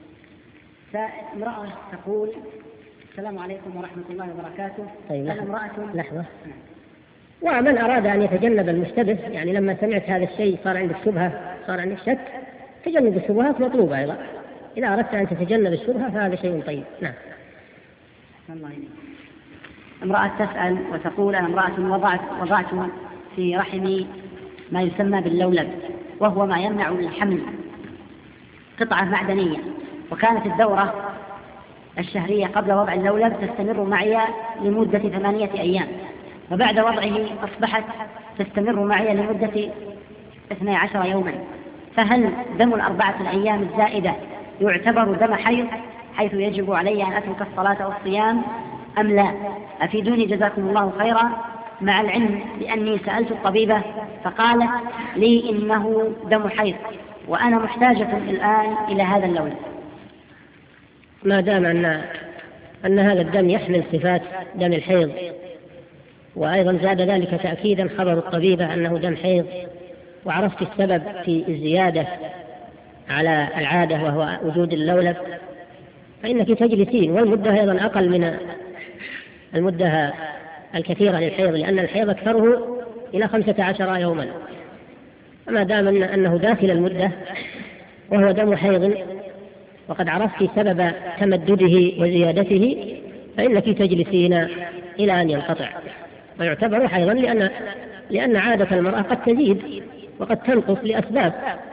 امرأة تقول: السلام عليكم ورحمة الله وبركاته. طيب أنا امرأة. لحظة. ومن أراد أن يتجنب المشتبه، يعني لما سمعت هذا الشيء صار عندك شبهة، صار عندك شك، تجنب الشبهات مطلوبة أيضا. إذا أردت أن تتجنب الشبهة فهذا شيء طيب. نعم. أحسن الله إليك. امرأة تسأل وتقول: أنا امرأة وضعت, وضعت في رحمي ما يسمى باللولب، وهو ما يمنع الحمل، قطعة معدنية، وكانت الدورة الشهرية قبل وضع اللولب تستمر معي لمدة ثمانية أيام، وبعد وضعه أصبحت تستمر معي لمدة اثني عشر يوما، فهل دم الأربعة الأيام الزائدة يعتبر دم حيض حيث يجب علي أن أترك الصلاة والصيام أم لا؟ أفيدوني جزاكم الله خيرا، مع العلم بأني سألت الطبيبة فقالت لي إنه دم حيض، وأنا محتاجة الآن إلى هذا اللون. ما دام أن, أن هذا الدم يحمل صفات دم الحيض، وأيضا زاد ذلك تأكيدا خبر الطبيبة أنه دم حيض، وعرفت السبب في الزيادة على العادة وهو وجود اللولب، فإنك تجلسين، والمدة أيضا أقل من المدة الكثيرة للحيض، لأن الحيض أكثره إلى خمسة عشر يوما، فما دام أنه داخل المدة وهو دم حيض وقد عرفت سبب تمدده وزيادته، فإنك تجلسين إلى أن ينقطع، ويعتبر حيضا لأن, لأن عادة المرأة قد تزيد وقد تنقص لأسباب.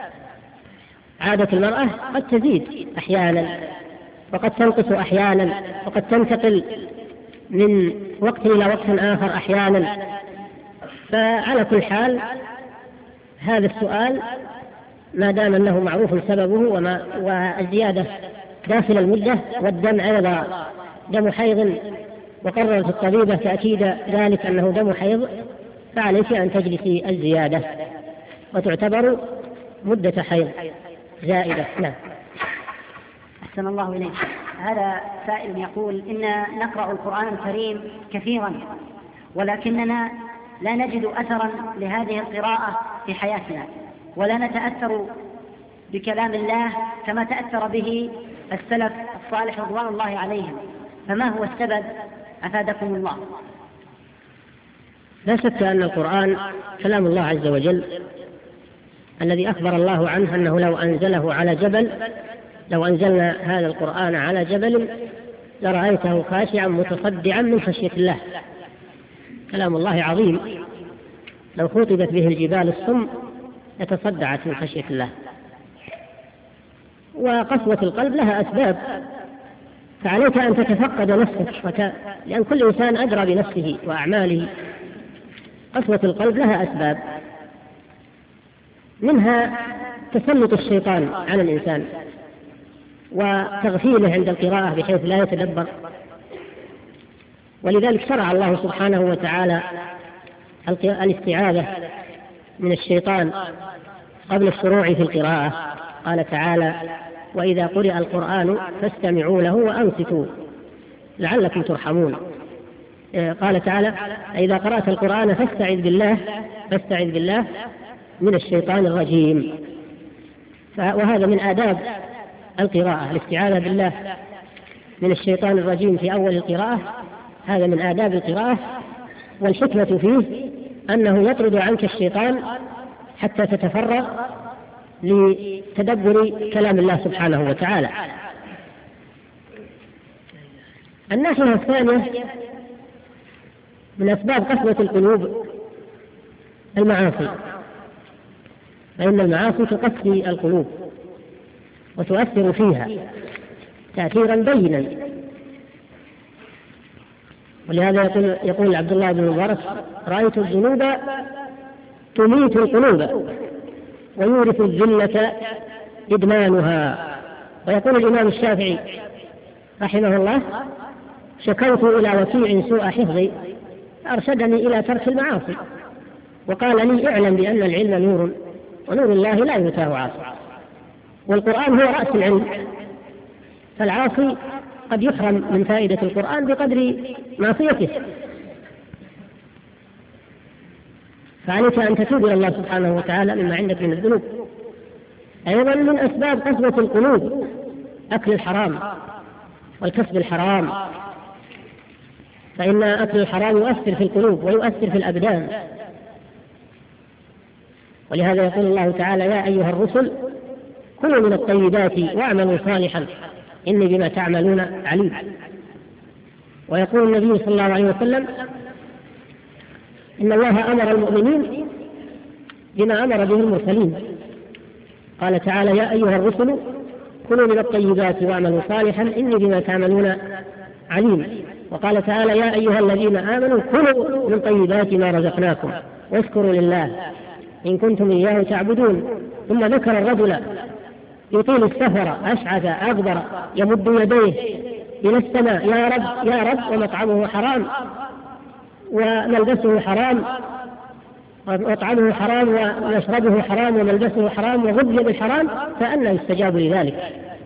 عادة المرأة قد تزيد أحيانا وقد تنقص أحيانا، وقد تنتقل من وقت إلى وقت آخر أحيانا. فعلى كل حال هذا السؤال ما دام أنه معروف سببه وما والزيادة داخل المدة والدم أيضا دم حيض، وقررت الطبيبة تأكيد ذلك أنه دم حيض، فعليك أن تجلسي الزيادة وتعتبر مدة حيض زائدة. نعم. أحسن الله إليك. هذا سائل يقول: إن نقرأ القرآن الكريم كثيرا، ولكننا لا نجد أثرا لهذه القراءة في حياتنا، ولا نتأثر بكلام الله كما تأثر به السلف الصالح رضوان الله عليهم، فما هو السبب؟ أفادكم الله. لا شك أن القرآن كلام الله عز وجل الذي أخبر الله عنه أنه لو أنزله على جبل، لو أنزلنا هذا القرآن على جبل لرأيته خاشعا متصدعا من خشية الله. كلام الله عظيم، لو خطبت به الجبال الصم لتصدعت من خشية الله. وقسوة القلب لها أسباب، فعليك أن تتفقد نفسك وت... لأن كل إنسان أدرى بنفسه وأعماله. قسوة القلب لها أسباب، منها تسلط الشيطان على الإنسان وتغفيله عند القراءة بحيث لا يتدبر، ولذلك شرع الله سبحانه وتعالى الاستعاذة من الشيطان قبل الشروع في القراءة. قال تعالى: وإذا قرئ القرآن فاستمعوا له وأنصتوا لعلكم ترحمون. قال تعالى: إذا قرأت القرآن فاستعذ بالله فاستعذ بالله من الشيطان الرجيم. وهذا من آداب القراءة، الاستعاذة بالله من الشيطان الرجيم في أول القراءة، هذا من آداب القراءة. والحكمة فيه أنه يطرد عنك الشيطان حتى تتفرغ لتدبر كلام الله سبحانه وتعالى. الناحية الثانية من أسباب قسوة القلوب المعاصي، فإن المعاصي تقسي القلوب وتؤثر فيها تأثيرا بينا. ولهذا يقول, يقول عبد الله بن مبارك: رأيت الذنوب تميت القلوب ويورث الذلة إدمانها. ويقول الإمام الشافعي رحمه الله: شكوت إلى وكيع سوء حفظي أرشدني إلى ترك المعاصي، وقال لي: اعلم بأن العلم نور ونور الله لا يؤتاه عاصي. والقرآن هو رأس العلم، فالعاصي قد يحرم من فائدة القرآن بقدر معصيته، فعليك أن تتوب إلى الله سبحانه وتعالى مما عندك من الذنوب. أيضا من أسباب قسوة القلوب أكل الحرام والكسب الحرام، فإن أكل الحرام يؤثر في القلوب ويؤثر في الأبدان. ولهذا يقول الله تعالى: يا أيها الرسل كلوا من الطيبات واعملوا صالحا إني بما تعملون عليم. ويقول النبي صلى الله عليه وسلم: إن الله أمر المؤمنين بما أمر به المرسلين. قال تعالى: يا أيها الرسل كلوا من الطيبات واعملوا صالحا إني بما تعملون عليم. وقال تعالى: يا أيها الذين آمنوا كلوا من طيبات ما رزقناكم واشكروا لله إن كنتم إياه تعبدون. ثم ذكر الرجل يطيل السفر أشعث أغبر يمد يديه إلى السماء: يا رب يا رب، ومطعمه حرام وملبسه حرام ومطعمه حرام ومشربه حرام وملبسه حرام وغذي بالحرام، فأنى يستجاب لذلك.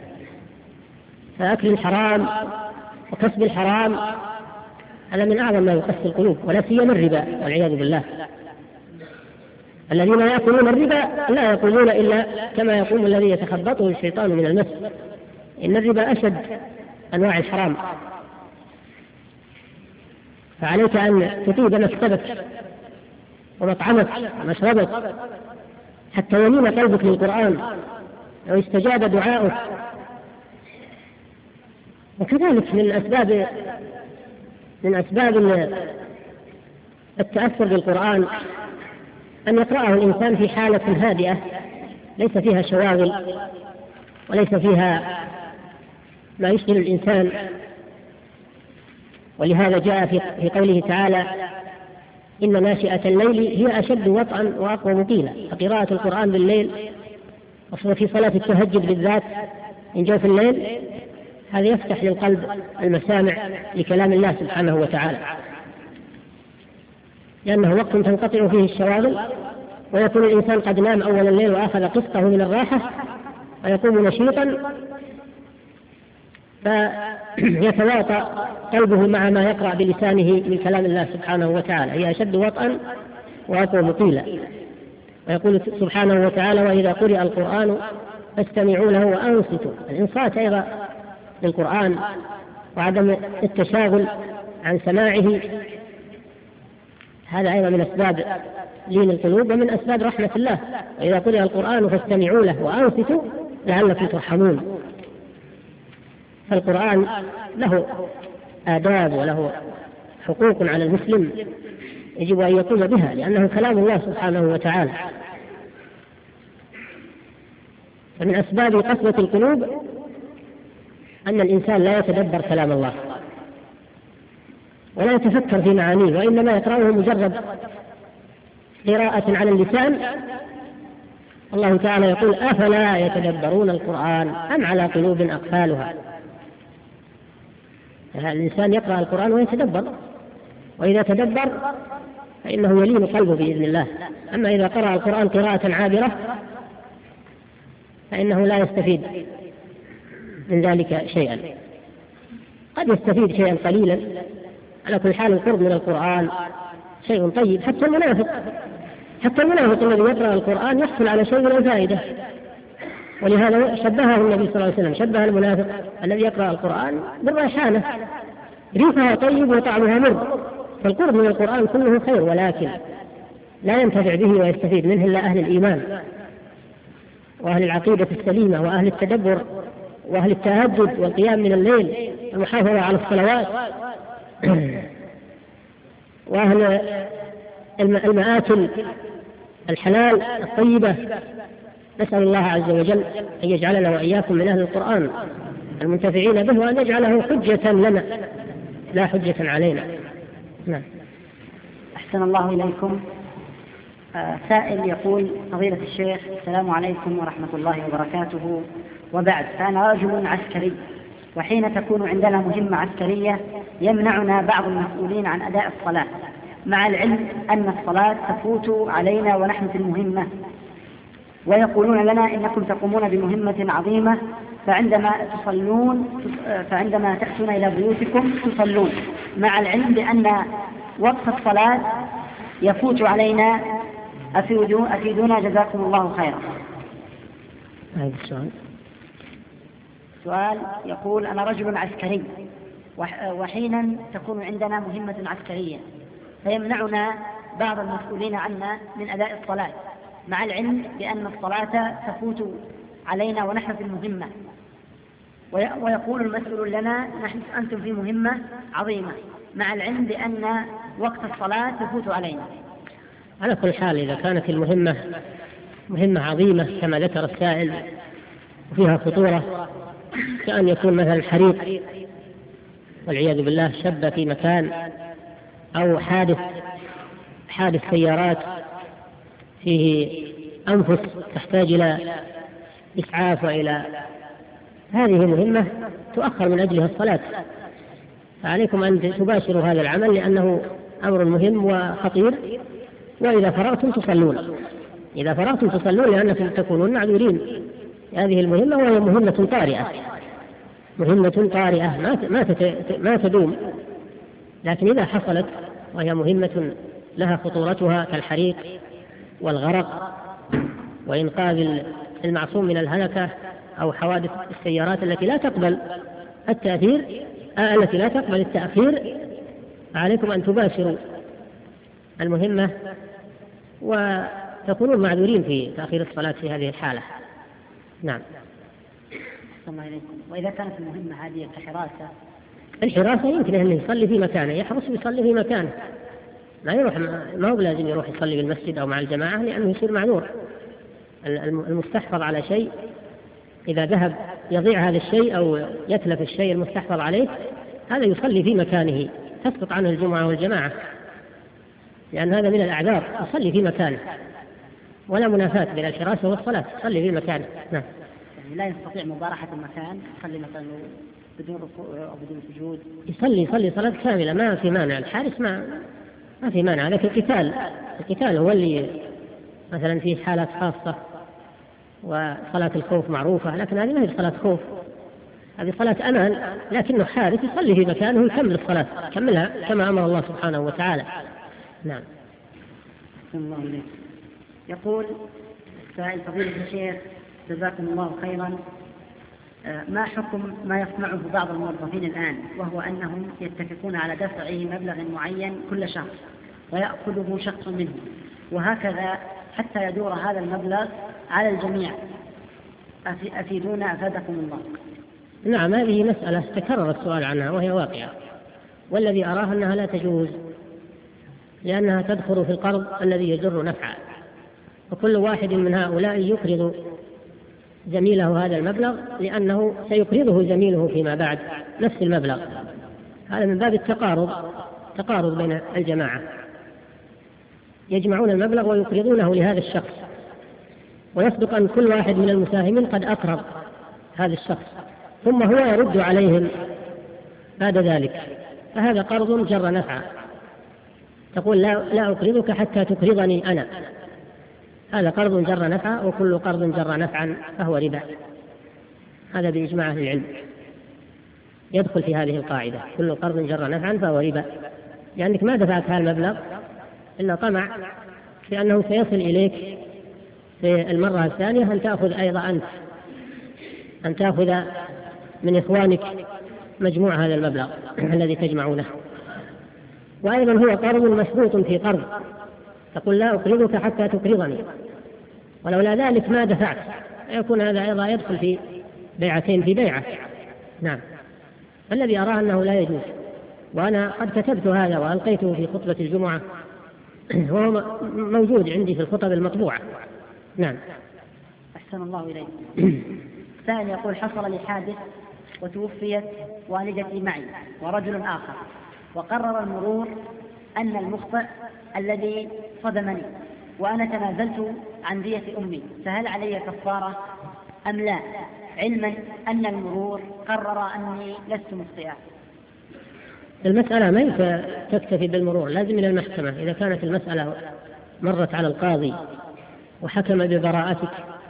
فأكل الحرام وكسب الحرام هذا من أعظم ما يقسي القلوب، ولا سيما الربا والعياذ بالله. الذين يأكلون الربا لا يقومون إلا كما يقوم الذي يتخبطه الشيطان من المس. إن الربا أشد أنواع الحرام، فعليك أن تطيب مكسبك ومطعمك ومشربك حتى يميل قلبك للقرآن ويستجاب دعاؤك. وكذلك من أسباب من أسباب التأثر بالقرآن أن يقرأه الإنسان في حالة هادئة ليس فيها شواغل وليس فيها ما يشغل الإنسان. ولهذا جاء في قوله تعالى: إن ناشئة الليل هي أشد وطئا وأقوم قيلا. فقراءة القرآن بالليل وفي صلاة التهجد بالذات من جوف الليل هذا يفتح للقلب المسامع لكلام الله سبحانه وتعالى، لأنه وقت تنقطع فيه الشواغل، ويكون الإنسان قد نام أول الليل وأخذ قسطه من الراحة ويقوم نشيطا، فيتواطأ قلبه مع ما يقرأ بلسانه من كلام الله سبحانه وتعالى. هي أشد وطئا وأقوم قيلا. ويقول سبحانه وتعالى: وإذا قرئ القرآن فاستمعوا له وأنصتوا. الإنصات أيضا للقرآن وعدم التشاغل عن سماعه هذا أيضا من أسباب لين القلوب ومن أسباب رحمة الله. وإذا قرئ القرآن فاستمعوا له وأنصتوا لعلكم ترحمون. فالقرآن له آداب وله حقوق على المسلم يجب أن يقوم بها، لأنه كلام الله سبحانه وتعالى. فمن أسباب قسوة القلوب أن الإنسان لا يتدبر كلام الله ولا يتفكر في معانيه، وإنما يقرأه مجرد قراءة على اللسان. الله تعالى يقول: أفلا يتدبرون القرآن أم على قلوب أقفالها. الإنسان يقرأ القرآن ويتدبر، وإذا تدبر فإنه يلين قلبه بإذن الله. أما إذا قرأ القرآن قراءة عابرة فإنه لا يستفيد من ذلك شيئا، قد يستفيد شيئا قليلا. على كل حال القرب من القرآن شيء طيب. حتى المنافق حتى المنافق الذي يقرأ القرآن يحصل على شيء من الفائدة. ولهذا شبهه النبي صلى الله عليه وسلم، شبه المنافق الذي يقرأ القرآن بالريحانة، ريحها طيب وطعمها مر. فالقرب من القرآن كله خير، ولكن لا ينتفع به ويستفيد منه إلا أهل الإيمان وأهل العقيدة السليمة وأهل التدبر وأهل التهجد والقيام من الليل والمحافظة على الصلوات. وأهل المآكل الحلال الطيبة. نسأل الله عز وجل أن يجعلنا وإياكم من أهل القرآن المنتفعين به، وأن يجعله حجة لنا لا حجة علينا. نعم. أحسن الله إليكم. آه سائل يقول: فضيلة الشيخ، السلام عليكم ورحمة الله وبركاته، وبعد، فأنا رجل عسكري، وحين تكون عندنا مهمة عسكرية يمنعنا بعض المسؤولين عن أداء الصلاة، مع العلم أن الصلاة تفوت علينا ونحن في المهمة، ويقولون لنا إنكم تقومون بمهمة عظيمة، فعندما تصلون فعندما تأتون إلى بيوتكم تصلون، مع العلم بأن وقت الصلاة يفوت علينا، أفيدونا جزاكم الله خيرا. هذا السؤال. سؤال يقول: أنا رجل عسكري، وحينا تكون عندنا مهمة عسكرية فيمنعنا بعض المسؤولين عنا من أداء الصلاة، مع العلم بأن الصلاة تفوت علينا ونحن في المهمة، ويقول المسؤول لنا: نحن أنتم في مهمة عظيمة، مع العلم بأن وقت الصلاة تفوت علينا. على كل حال، إذا كانت المهمة مهمة عظيمة كما ذكر السائل وفيها خطورة، كأن يكون مثلا حريق والعياذ بالله، شب في مكان، أو حادث حادث سيارات فيه أنفس تحتاج إلى إسعاف، وإلى هذه مهمة تؤخر من أجلها الصلاة، فعليكم أن تباشروا هذا العمل لأنه أمر مهم وخطير. وإذا فرغتم تصلون إذا فرغتم تصلون لأنكم تكونون معذورين هذه المهمة، وهي مهمة طارئة مهمة طارئة ما ما تدوم، لكن إذا حصلت وهي مهمة لها خطورتها كالحريق والغرق وإنقاذ المعصوم من الهلكة، أو حوادث السيارات التي لا تقبل التأثير آه التي لا تقبل التأخير، عليكم أن تباشروا المهمة وتكونوا معذورين في تأخير الصلاة في هذه الحالة. نعم. وإذا كانت المهمة هذه كحراسة، الحراسة يمكن أن يصلي في مكانه، يحرص ويصلي في مكانه، ما يروح ما هو لازم يروح يصلي بالمسجد أو مع الجماعة لأنه يصير معذور. المستحفظ على شيء إذا ذهب يضيع هذا الشيء أو يتلف الشيء المستحفظ عليه، هذا يصلي في مكانه، تسقط عنه الجمعة والجماعة، لأن هذا من الأعذار، يصلي في مكانه، ولا منافاة بين الحراسة والصلاة، يصلي في مكانه. نعم. يعني لا يستطيع مبارحة المكان، يصلي مثلا بدون ركوع أو بدون سجود، يصلي يصلي صلاة كاملة، ما في مانع. الحارس ما ما في مانع، لكن القتال القتال هو اللي مثلا في حالات خاصة، وصلاة الخوف معروفة، لكن هذه ما هي صلاة خوف، هذه صلاة أمان، لكنه حارس يصلي في مكانه ويكمل الصلاة، يكملها كما أمر الله سبحانه وتعالى. نعم. الله عليك. يقول سائل: فضيلة الشيخ جزاكم الله خيرا، ما حكم ما يصنعه بعض الموظفين الآن، وهو أنهم يتفقون على دفعه مبلغ معين كل شهر ويأخذه شخص منهم، وهكذا حتى يدور هذا المبلغ على الجميع، أفيدونا أفادكم الله. نعم، هذه مسألة تكرر السؤال عنها وهي واقعة، والذي أراه أنها لا تجوز، لأنها تدخل في القرض الذي يجر نفعا، وكل واحد من هؤلاء يقرض زميله هذا المبلغ لأنه سيقرضه زميله فيما بعد نفس المبلغ، هذا من باب التقارض تقارض بين الجماعة، يجمعون المبلغ ويقرضونه لهذا الشخص، ويصدق أن كل واحد من المساهمين قد أقرض هذا الشخص ثم هو يرد عليهم بعد ذلك، فهذا قرض جر نفعا، تقول لا, لا أقرضك حتى تقرضني أنا، هذا قرض جر نفعا، وكل قرض جر نفعا فهو ربا، هذا بإجماع أهل العلم يدخل في هذه القاعدة، كل قرض جر نفعا فهو ربا، لأنك ما دفعت هذا المبلغ إلا طمع في أنه سيصل إليك في المرة الثانية أن تأخذ أيضا أنت أن تأخذ من إخوانك مجموع هذا المبلغ الذي تجمعونه. وأيضا هو قرض مشروط في قرض، تقول لا أقرضك حتى تقرضني، ولولا ذلك ما دفعت، يكون هذا أيضا يدخل في بيعتين في بيعة. نعم. الذي أراه أنه لا يجوز، وأنا قد كتبت هذا وألقيته في خطبة الجمعة وهو موجود عندي في الخطب المطبوعة. نعم. أحسن الله إليك. سائل يقول: حصل لي حادث وتوفيت والدتي معي ورجل آخر، وقرر المرور أن المخطئ الذي صدمني، وأنا تنازلت عن دية أمي، فهل علي كفارة أم لا، علما أن المرور قرر أني لست مخطئا؟ المسألة ما تكتفي بالمرور، لازم إلى المحكمة. إذا كانت المسألة مرت على القاضي وحكم ببراءتك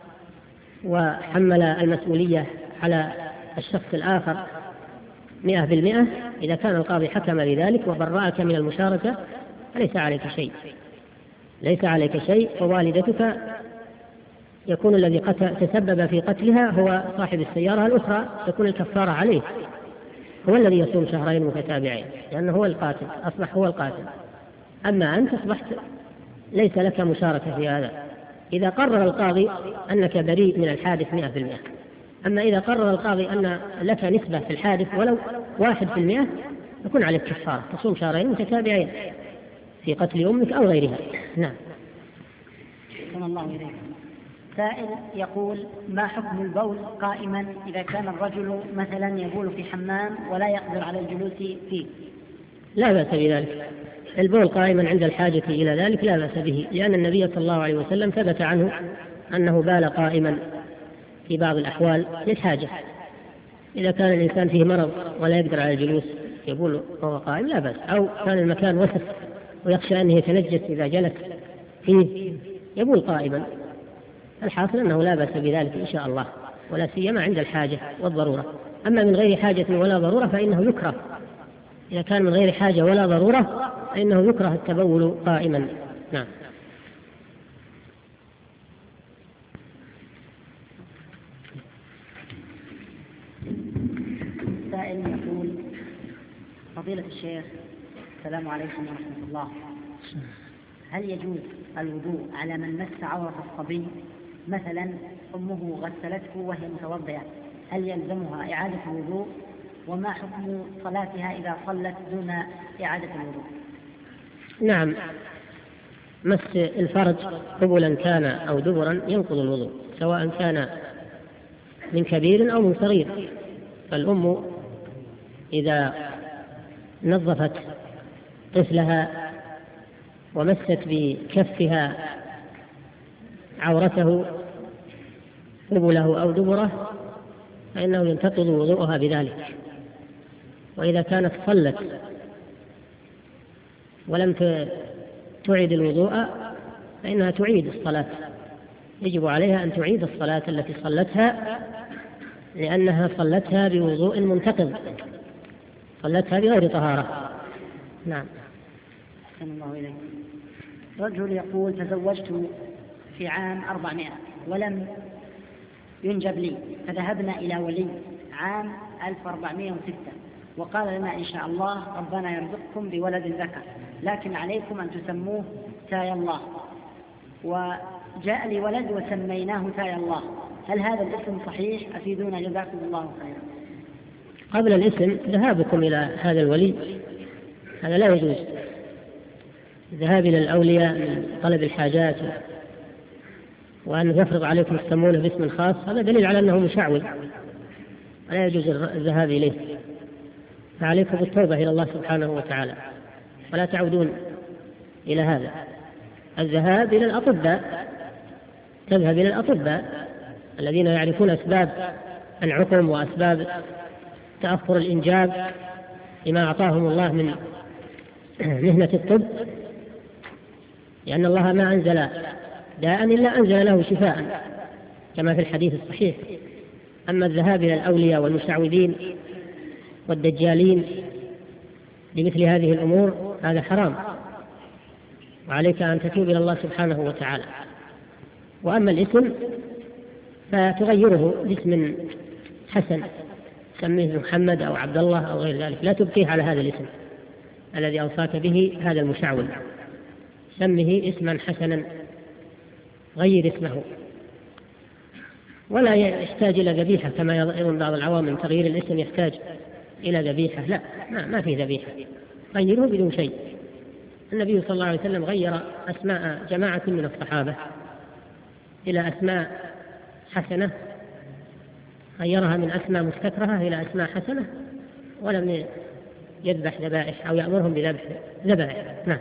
وحمل المسؤولية على الشخص الآخر مئة بالمئة، إذا كان القاضي حكم بذلك وبرأك من المشاركة فليس عليك شيء، ليس عليك شيء. ووالدتك يكون الذي تسبب في قتلها هو صاحب السيارة الأخرى، تكون الكفارة عليه، هو الذي يصوم شهرين متتابعين لأنه هو القاتل، أصبح هو القاتل. أما أنت أصبحت ليس لك مشاركة في هذا إذا قرر القاضي أنك بريء من الحادث مئة بالمئة. أما إذا قرر القاضي أن لك نسبة في الحادث ولو واحد في المئة يكون عليك كفارة، تصوم شهرين متتابعين في قتل أمك أو غيرها. نعم. صلى الله عليه وسلم. سائل يقول: ما حكم البول قائما إذا كان الرجل مثلا يبول في حمام ولا يقدر على الجلوس فيه؟ لا بأس بذلك. البول قائما عند الحاجة إلى ذلك لا بأس به، لأن النبي صلى الله عليه وسلم ثبت عنه أنه بال قائما في بعض الأحوال للحاجة. إذا كان الإنسان فيه مرض ولا يقدر على الجلوس يبول وهو قائم لا بأس، أو كان المكان وسخ ويخشى أنه يتنجس إذا جلس فيه يبول قائما. الحاصل أنه لا بأس بذلك إن شاء الله، ولا سيما عند الحاجة والضرورة. أما من غير حاجة ولا ضرورة فإنه يكره. إذا كان من غير حاجة ولا ضرورة فإنه يكره التبول قائما. نعم. سائل يقول: فضيلة الشيخ، السلام عليكم ورحمة الله، هل يجوز الوضوء على من مس عورة الصبي؟ مثلا أمه غسلته وهي متوضئة، هل يلزمها إعادة الوضوء؟ وما حكم صلاتها إذا صلت دون إعادة الوضوء؟ نعم، مس الفرج قبلا كان أو دبرا ينقض الوضوء، سواء كان من كبير أو من صغير. فالأم إذا نظفت طفلها ومست بكفها عورته قبله أو دبره فإنه ينتقض وضوءها بذلك. وإذا كانت صلت ولم تعيد الوضوء فإنها تعيد الصلاة، يجب عليها أن تعيد الصلاة التي صلتها، لأنها صلتها بوضوء منتقض، صلتها بغير طهارة. نعم. أحسن الله إليك. رجل يقول: تزوجت في عام أربعمائة ولم ينجب لي، فذهبنا إلى ولي عام ألف وأربعمائة وستة وقال لنا: إن شاء الله ربنا يرزقكم بولد ذكر، لكن عليكم أن تسموه تاي الله. وجاء لي ولد وسميناه تاي الله، هل هذا الاسم صحيح؟ أفيدونا جزاكم الله خيرا. قبل الاسم ذهابكم إلى هذا الولي هذا لا يجوز، الذهاب إلى الأولياء من طلب الحاجات وأن يفرض عليكم تسمونه باسم خاص، هذا دليل على أنه مشعوذ ولا يجوز الذهاب إليه. فعليكم بالتوبة إلى الله سبحانه وتعالى ولا تعودون إلى هذا. الذهاب إلى الأطباء، تذهب إلى الأطباء الذين يعرفون أسباب العقم وأسباب تأخر الإنجاب لما أعطاهم الله من مهنة الطب، لأن الله ما أنزل داء إلا أنزل له شفاء كما في الحديث الصحيح. أما الذهاب إلى الأولياء والمشعوذين والدجالين لمثل هذه الأمور هذا حرام، وعليك أن تتوب إلى الله سبحانه وتعالى. وأما الاسم فتغيره باسم حسن، سميه محمد أو عبد الله أو غير ذلك، لا تبقيه على هذا الاسم الذي أوصاك به هذا المشعوذ، سمه اسما حسنا غير اسمه. ولا يحتاج إلى ذبيحة كما يظن بعض العوام، من تغيير الاسم يحتاج إلى ذبيحة، لا، ما, ما في ذبيحة، غيره بدون شيء. النبي صلى الله عليه وسلم غير أسماء جماعة من الصحابة إلى أسماء حسنة، غيرها من أسماء مستكرهة إلى أسماء حسنة، ولم يذبح ذبائح أو يأمرهم بذبح ذبائح. نعم.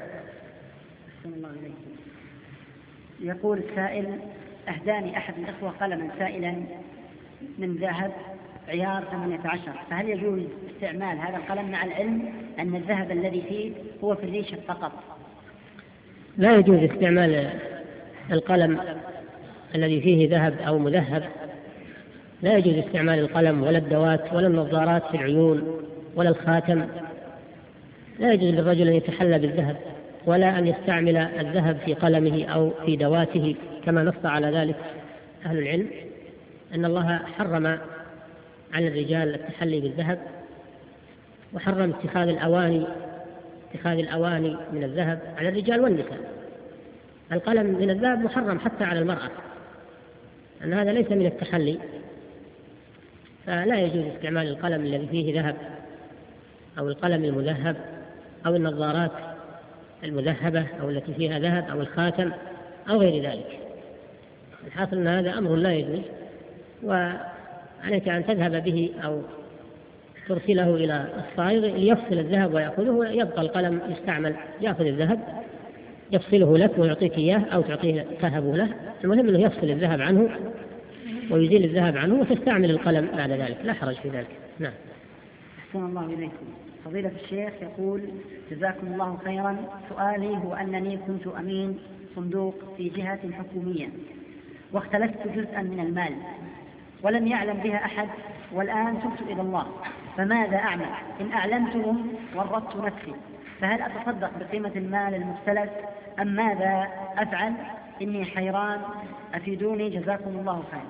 يقول السائل: أهداني أحد الأخوة قلما سائلا من ذهب عيار ثمانية عشر، فهل يجوز استعمال هذا القلم مع العلم أن الذهب الذي فيه هو في الريشة فقط؟ لا يجوز استعمال القلم الذي فيه ذهب أو مذهب، لا يجوز استعمال القلم ولا الدوات ولا النظارات في العيون ولا الخاتم. لا يجوز للرجل أن يتحلى بالذهب ولا أن يستعمل الذهب في قلمه أو في دواته، كما نص على ذلك أهل العلم أن الله حرم على الرجال التحلي بالذهب، وحرم اتخاذ الأواني اتخاذ الأواني من الذهب على الرجال والنساء. القلم من الذهب محرم حتى على المرأة، أن هذا ليس من التحلي، فلا يجوز استعمال القلم الذي فيه ذهب أو القلم المذهب أو النظارات المذهبة أو التي فيها ذهب أو الخاتم أو غير ذلك. الحاصل أن هذا أمر لا يجوز، وعليك أن تذهب به أو ترسله إلى الصائغ ليفصل الذهب ويأخذه، ويبقى القلم يستعمل، يأخذ الذهب يفصله لك ويعطيك إياه أو تعطيه تهبه له، المهم أنه يفصل الذهب عنه ويزيل الذهب عنه وتستعمل القلم بعد ذلك، لا حرج في ذلك. نعم. أحسن الله إليكم. فضيلة الشيخ يقول: جزاكم الله خيرا، سؤالي هو أنني كنت أمين صندوق في جهة حكومية واختلست جزءا من المال ولم يعلم بها أحد، والآن تبت إلى الله، فماذا أعمل؟ إن أعلمتهم ورطت نفسي، فهل أتصدق بقيمة المال المختلس أم ماذا أفعل؟ إني حيران، أفيدوني جزاكم الله خيرا.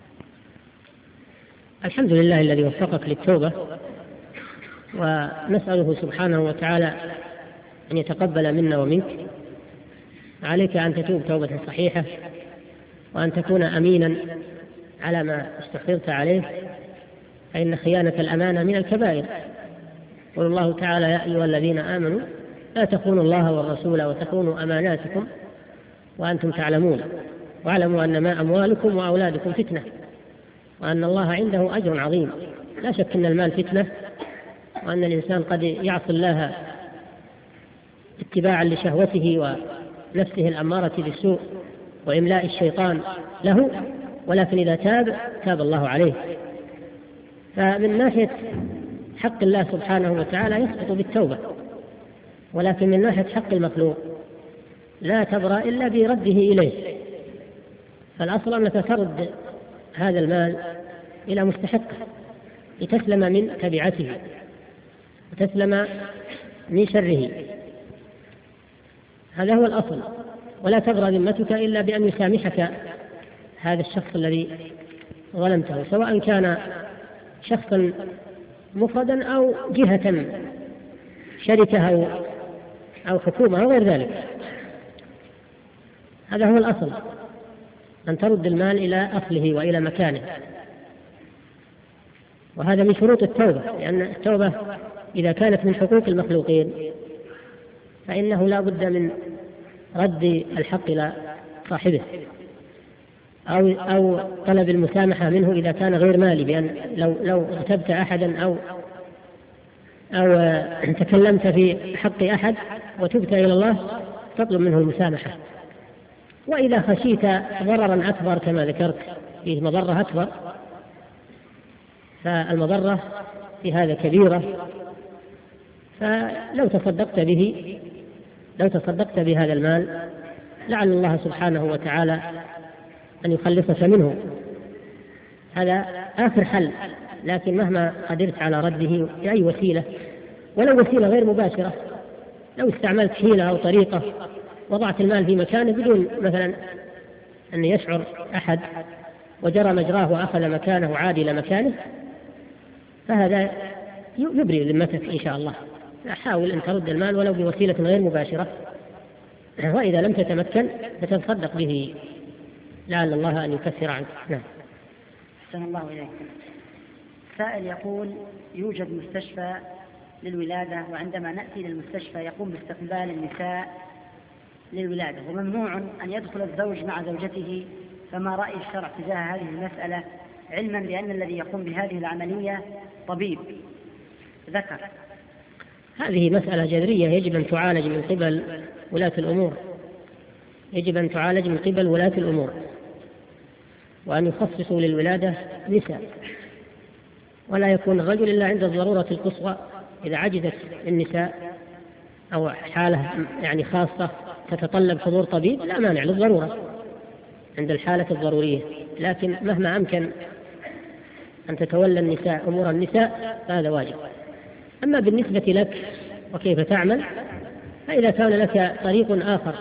الحمد لله الذي وفقك للتوبة، ونسأله سبحانه وتعالى أن يتقبل منا ومنك. عليك أن تتوب توبة صحيحة، وأن تكون أمينا على ما استحررت عليه، فإن خيانة الأمانة من الكبائر. قال الله تعالى: يا أيها الذين آمنوا لا تخونوا الله والرسول وتخونوا أماناتكم وأنتم تعلمون، واعلموا أنما أموالكم وأولادكم فتنة وأن الله عنده أجر عظيم. لا شك أن المال فتنة، وأن الإنسان قد يعصي الله اتباعا لشهوته ونفسه الأمارة بالسوء وإملاء الشيطان له، ولكن إذا تاب تاب الله عليه. فمن ناحية حق الله سبحانه وتعالى يسقط بالتوبة، ولكن من ناحية حق المخلوق لا تبرأ إلا برده إليه. فالأصل أنك ترد هذا المال إلى مستحقه لتسلم من تبعته وتسلم من شره، هذا هو الأصل. ولا تبرأ ذمتك إلا بأن يسامحك هذا الشخص الذي ظلمته، سواء كان شخصا مفردا أو جهة شركة أو حكومة أو غير ذلك. هذا هو الأصل، أن ترد المال إلى أصله وإلى مكانه، وهذا من شروط التوبة، لأن التوبة إذا كانت من حقوق المخلوقين فإنه لا بد من رد الحق إلى صاحبه، أو أو طلب المسامحة منه إذا كان غير مالي، بأن لو لو اغتبت أحدا أو أو تكلمت في حق أحد وتبت إلى الله تطلب منه المسامحة. وإذا خشيت ضررا أكبر كما ذكرت فيه مضرة أكبر، فالمضرة في هذا كبيرة، فلو تصدقت به لو تصدقت بهذا المال لعل الله سبحانه وتعالى أن يخلصك منه. هذا آخر حل، لكن مهما قدرت على رده بأي وسيلة، ولو وسيلة غير مباشرة، لو استعملت حيلة أو طريقة وضعت المال في مكانه بدون مثلا أن يشعر أحد وجرى مجراه وأخذ مكانه عادل مكانه، فهذا يبرئ ذمتك إن شاء الله. حاول أن ترد المال ولو بوسيلة غير مباشرة، وإذا لم تتمكن فتصدق به لعل الله أن يكفر عنك. نعم. أحسن الله إليكم. السائل يقول: يوجد مستشفى للولادة، وعندما نأتي للمستشفى يقوم باستقبال النساء للولادة، وممنوع أن يدخل الزوج مع زوجته، فما رأي الشرع تجاه هذه المسألة، علما بأن الذي يقوم بهذه العملية طبيب ذكر؟ هذه مسألة جذرية يجب أن تعالج من قبل ولاة الأمور، يجب أن تعالج من قبل ولاة الأمور، وأن يخصصوا للولادة نساء، ولا يكون الرجل إلا عند الضرورة القصوى. إذا عجزت النساء أو حالة يعني خاصة تتطلب حضور طبيب لا مانع للضرورة عند الحالة الضرورية، لكن مهما أمكن أن تتولى النساء أمور النساء فهذا واجب. أما بالنسبة لك وكيف تعمل، فإذا كان لك طريق آخر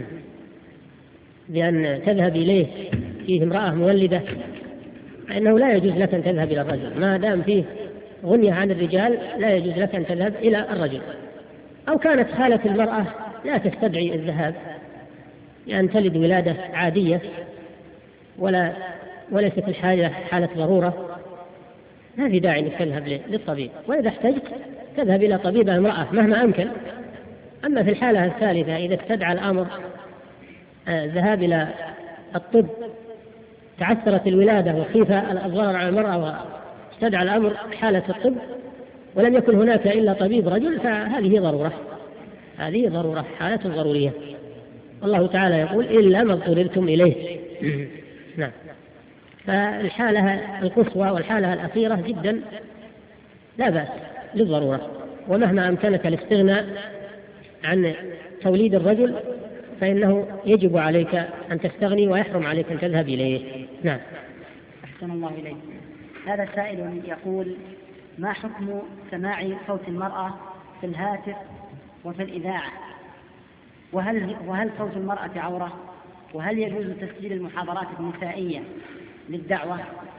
بأن تذهب إليه فيه امرأة مولدة فإنه لا يجوز لك أن تذهب إلى الرجل، ما دام فيه غنية عن الرجال لا يجوز لك أن تذهب إلى الرجل. أو كانت حالة المرأة لا تستدعي الذهاب لأن تلد ولادة عادية ولا وليست الحاجة حالة ضرورة، ما في داعي أن تذهب للطبيب، وإذا احتجت تذهب إلى طبيبة امرأة مهما أمكن. أما في الحالة الثالثة إذا استدعى الأمر الذهاب إلى الطب، تعثرت الولادة وخيف الضرر على المرأة واستدعى الأمر حالة الطب ولم يكن هناك إلا طبيب رجل، فهذه ضرورة، هذه ضرورة حالة ضرورية. الله تعالى يقول: إلا ما اضطررتم إليه. نعم. فالحالة القصوى والحالة الأخيرة جدا لا بأس للضرورة، ومهما أمكنك الاستغناء عن توليد الرجل فإنه يجب عليك أن تستغني ويحرم عليك أن تذهب إليه. نعم. أحسن الله إليك. هذا سائل يقول: ما حكم سماع صوت المرأة في الهاتف وفي الإذاعة؟ وهل, وهل صوت المرأة عورة؟ وهل يجوز تسجيل المحاضرات النسائية للدعوة؟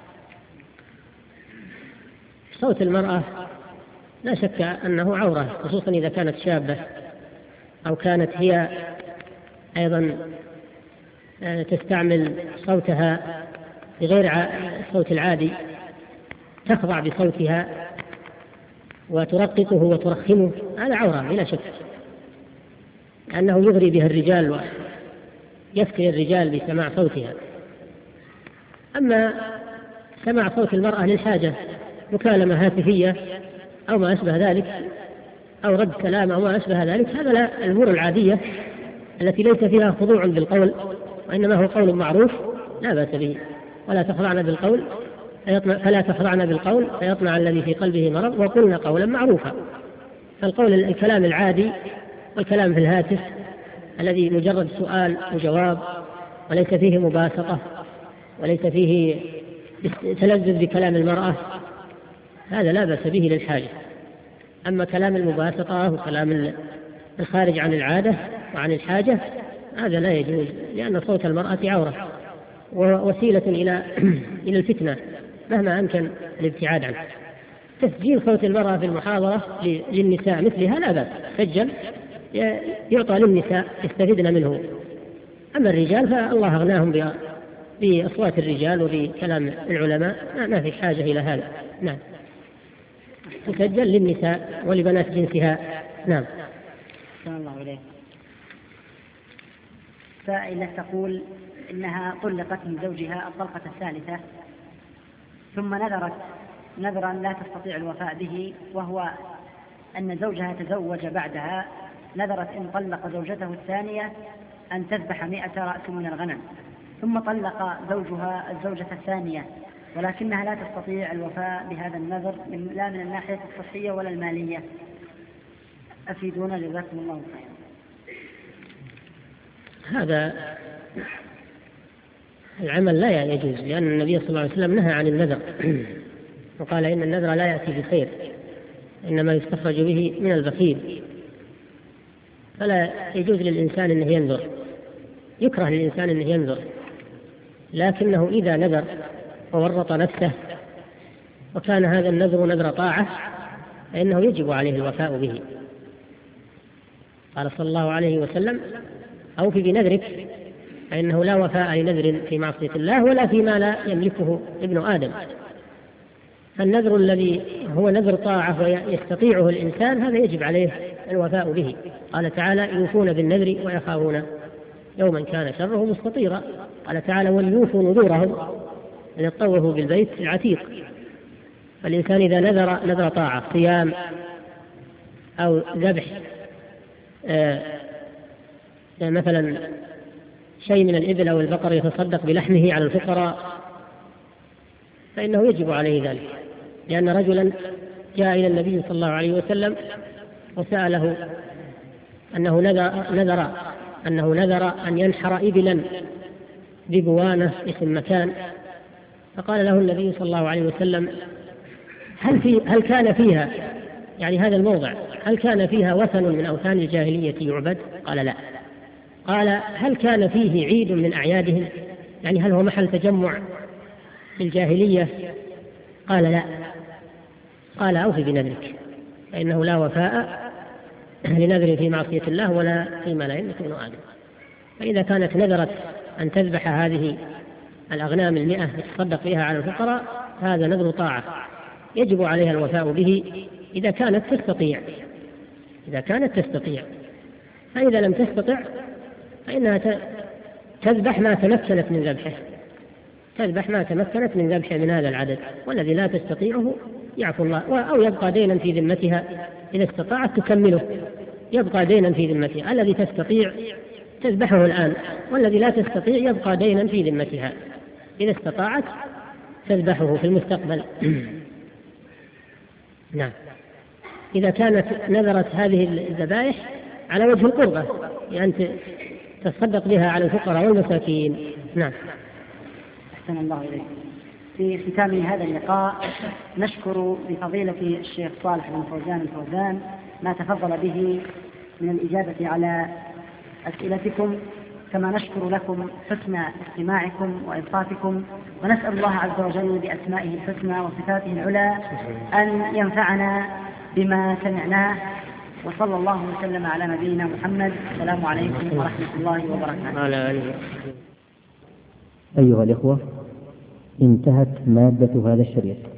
صوت المرأة لا شك أنه عورة، خصوصا إذا كانت شابة أو كانت هي أيضا تستعمل صوتها بغير الصوت العادي، تخضع بصوتها وترققه وترخمه، هذا عورة بلا شك، لأنه يغري به الرجال ويفتري الرجال بسماع صوتها. أما سماع صوت المرأة للحاجة، مكالمة هاتفية أو ما أشبه ذلك، أو رد كلام أو ما أشبه ذلك، هذا لا، الأمور العادية التي ليس فيها خضوع بالقول وإنما هو قول معروف لا بأس به. ولا تخضعن بالقول فلا تخضعن بالقول فيطمع الذي في قلبه مرض وقلنا قولا معروفا. فالقول الكلام العادي والكلام في الهاتف الذي مجرد سؤال وجواب وليس فيه مباسطة وليس فيه تلذذ بكلام المرأة، هذا لا بأس به للحاجة. أما كلام المباسطة وكلام الخارج عن العادة وعن الحاجة هذا لا يجوز، لأن صوت المرأة عورة ووسيلة إلى إلى الفتنة مهما أمكن الابتعاد عنه. تسجيل صوت المرأة في المحاضرة للنساء مثلها لا بأس، سجل يعطى للنساء يستفيدن منه. أما الرجال فالله أغناهم بأصوات الرجال وبكلام العلماء، ما في حاجة إلى هذا. نعم. تسجل للنساء ولبنات جنسها. نعم. أحسن الله إليك. سائلة تقول إنها طلقت من زوجها الطلقة الثالثة، ثم نذرت نذرا لا تستطيع الوفاء به، وهو أن زوجها تزوج بعدها، نذرت إن طلق زوجته الثانية أن تذبح مئة رأس من الغنم، ثم طلق زوجها الزوجة الثانية ولكنها لا تستطيع الوفاء بهذا النذر لا من الناحية الصحية ولا المالية، أفيدونا جزاكم الله خيرا. هذا العمل لا يجوز، لأن النبي صلى الله عليه وسلم نهى عن النذر وقال إن النذر لا يأتي بخير، إنما يستخرج به من البخيل. فلا يجوز للإنسان أنه ينذر، يكره للإنسان أنه ينذر، لكنه إذا نذر وورط نفسه وكان هذا النذر نذر طاعة فإنه يجب عليه الوفاء به. قال صلى الله عليه وسلم: أوف بنذرك فإنه لا وفاء لنذر في معصية الله ولا فيما لا يملكه ابن آدم. فالنذر الذي هو نذر طاعة ويستطيعه الإنسان هذا يجب عليه الوفاء به. قال تعالى: يوفون بالنذر ويخافون يوما كان شره مستطيرا. قال تعالى: وليوفوا نذورهم أن يطوفوا بالبيت العتيق. فالإنسان إذا نذر نذر طاعة، صيام أو ذبح آه مثلا شيء من الإبل أو البقر يتصدق بلحمه على الفقراء، فإنه يجب عليه ذلك، لأن رجلا جاء إلى النبي صلى الله عليه وسلم وسأله أنه نذر أنه نذر أن ينحر إبلا ببوانة اسم مكان، فقال له النبي صلى الله عليه وسلم: هل, في هل كان فيها يعني هذا الموضع هل كان فيها وثن من أوثان الجاهلية يعبد؟ قال: لا. قال: هل كان فيه عيد من أعيادهم؟ يعني هل هو محل تجمع في الجاهلية؟ قال: لا. قال: أوفي بنذرك، فإنه لا وفاء لنذر في معصية الله ولا فيما لا يملك ابن آدم. فإذا كانت نذرت أن تذبح هذه الأغنام المئة يتصدق بها على الفقراء، هذا نذر طاعة يجب عليها الوفاء به إذا كانت تستطيع إذا كانت تستطيع فإذا لم تستطع فإنها تذبح ما تمكنت من ذبحه تذبح ما تمكنت من ذبحه من هذا العدد، والذي لا تستطيعه يعفو الله، أو يبقى دينا في ذمتها إذا استطاعت تكمله، يبقى دينا في ذمتها. الذي تستطيع تذبحه الآن، والذي لا تستطيع يبقى دينا في ذمتها إذا استطاعت تذبحه في المستقبل. نعم. إذا كانت نذرت هذه الذبائح على وجه القربة، يعني تصدق بها على الفقراء والمساكين. نعم. أحسن الله إليك. في ختام هذا اللقاء نشكر لفضيلة الشيخ صالح بن فوزان الفوزان ما تفضل به من الإجابة على أسئلتكم، كما نشكر لكم حسن استماعكم وإنصاتكم، ونسأل الله عز وجل بأسمائه الحسنى وصفاته العلى أن ينفعنا بما سمعناه. وصلى الله وسلم على نبينا محمد. السلام عليكم ورحمة الله وبركاته. أيها الإخوة، انتهت مادة هذا الشريط.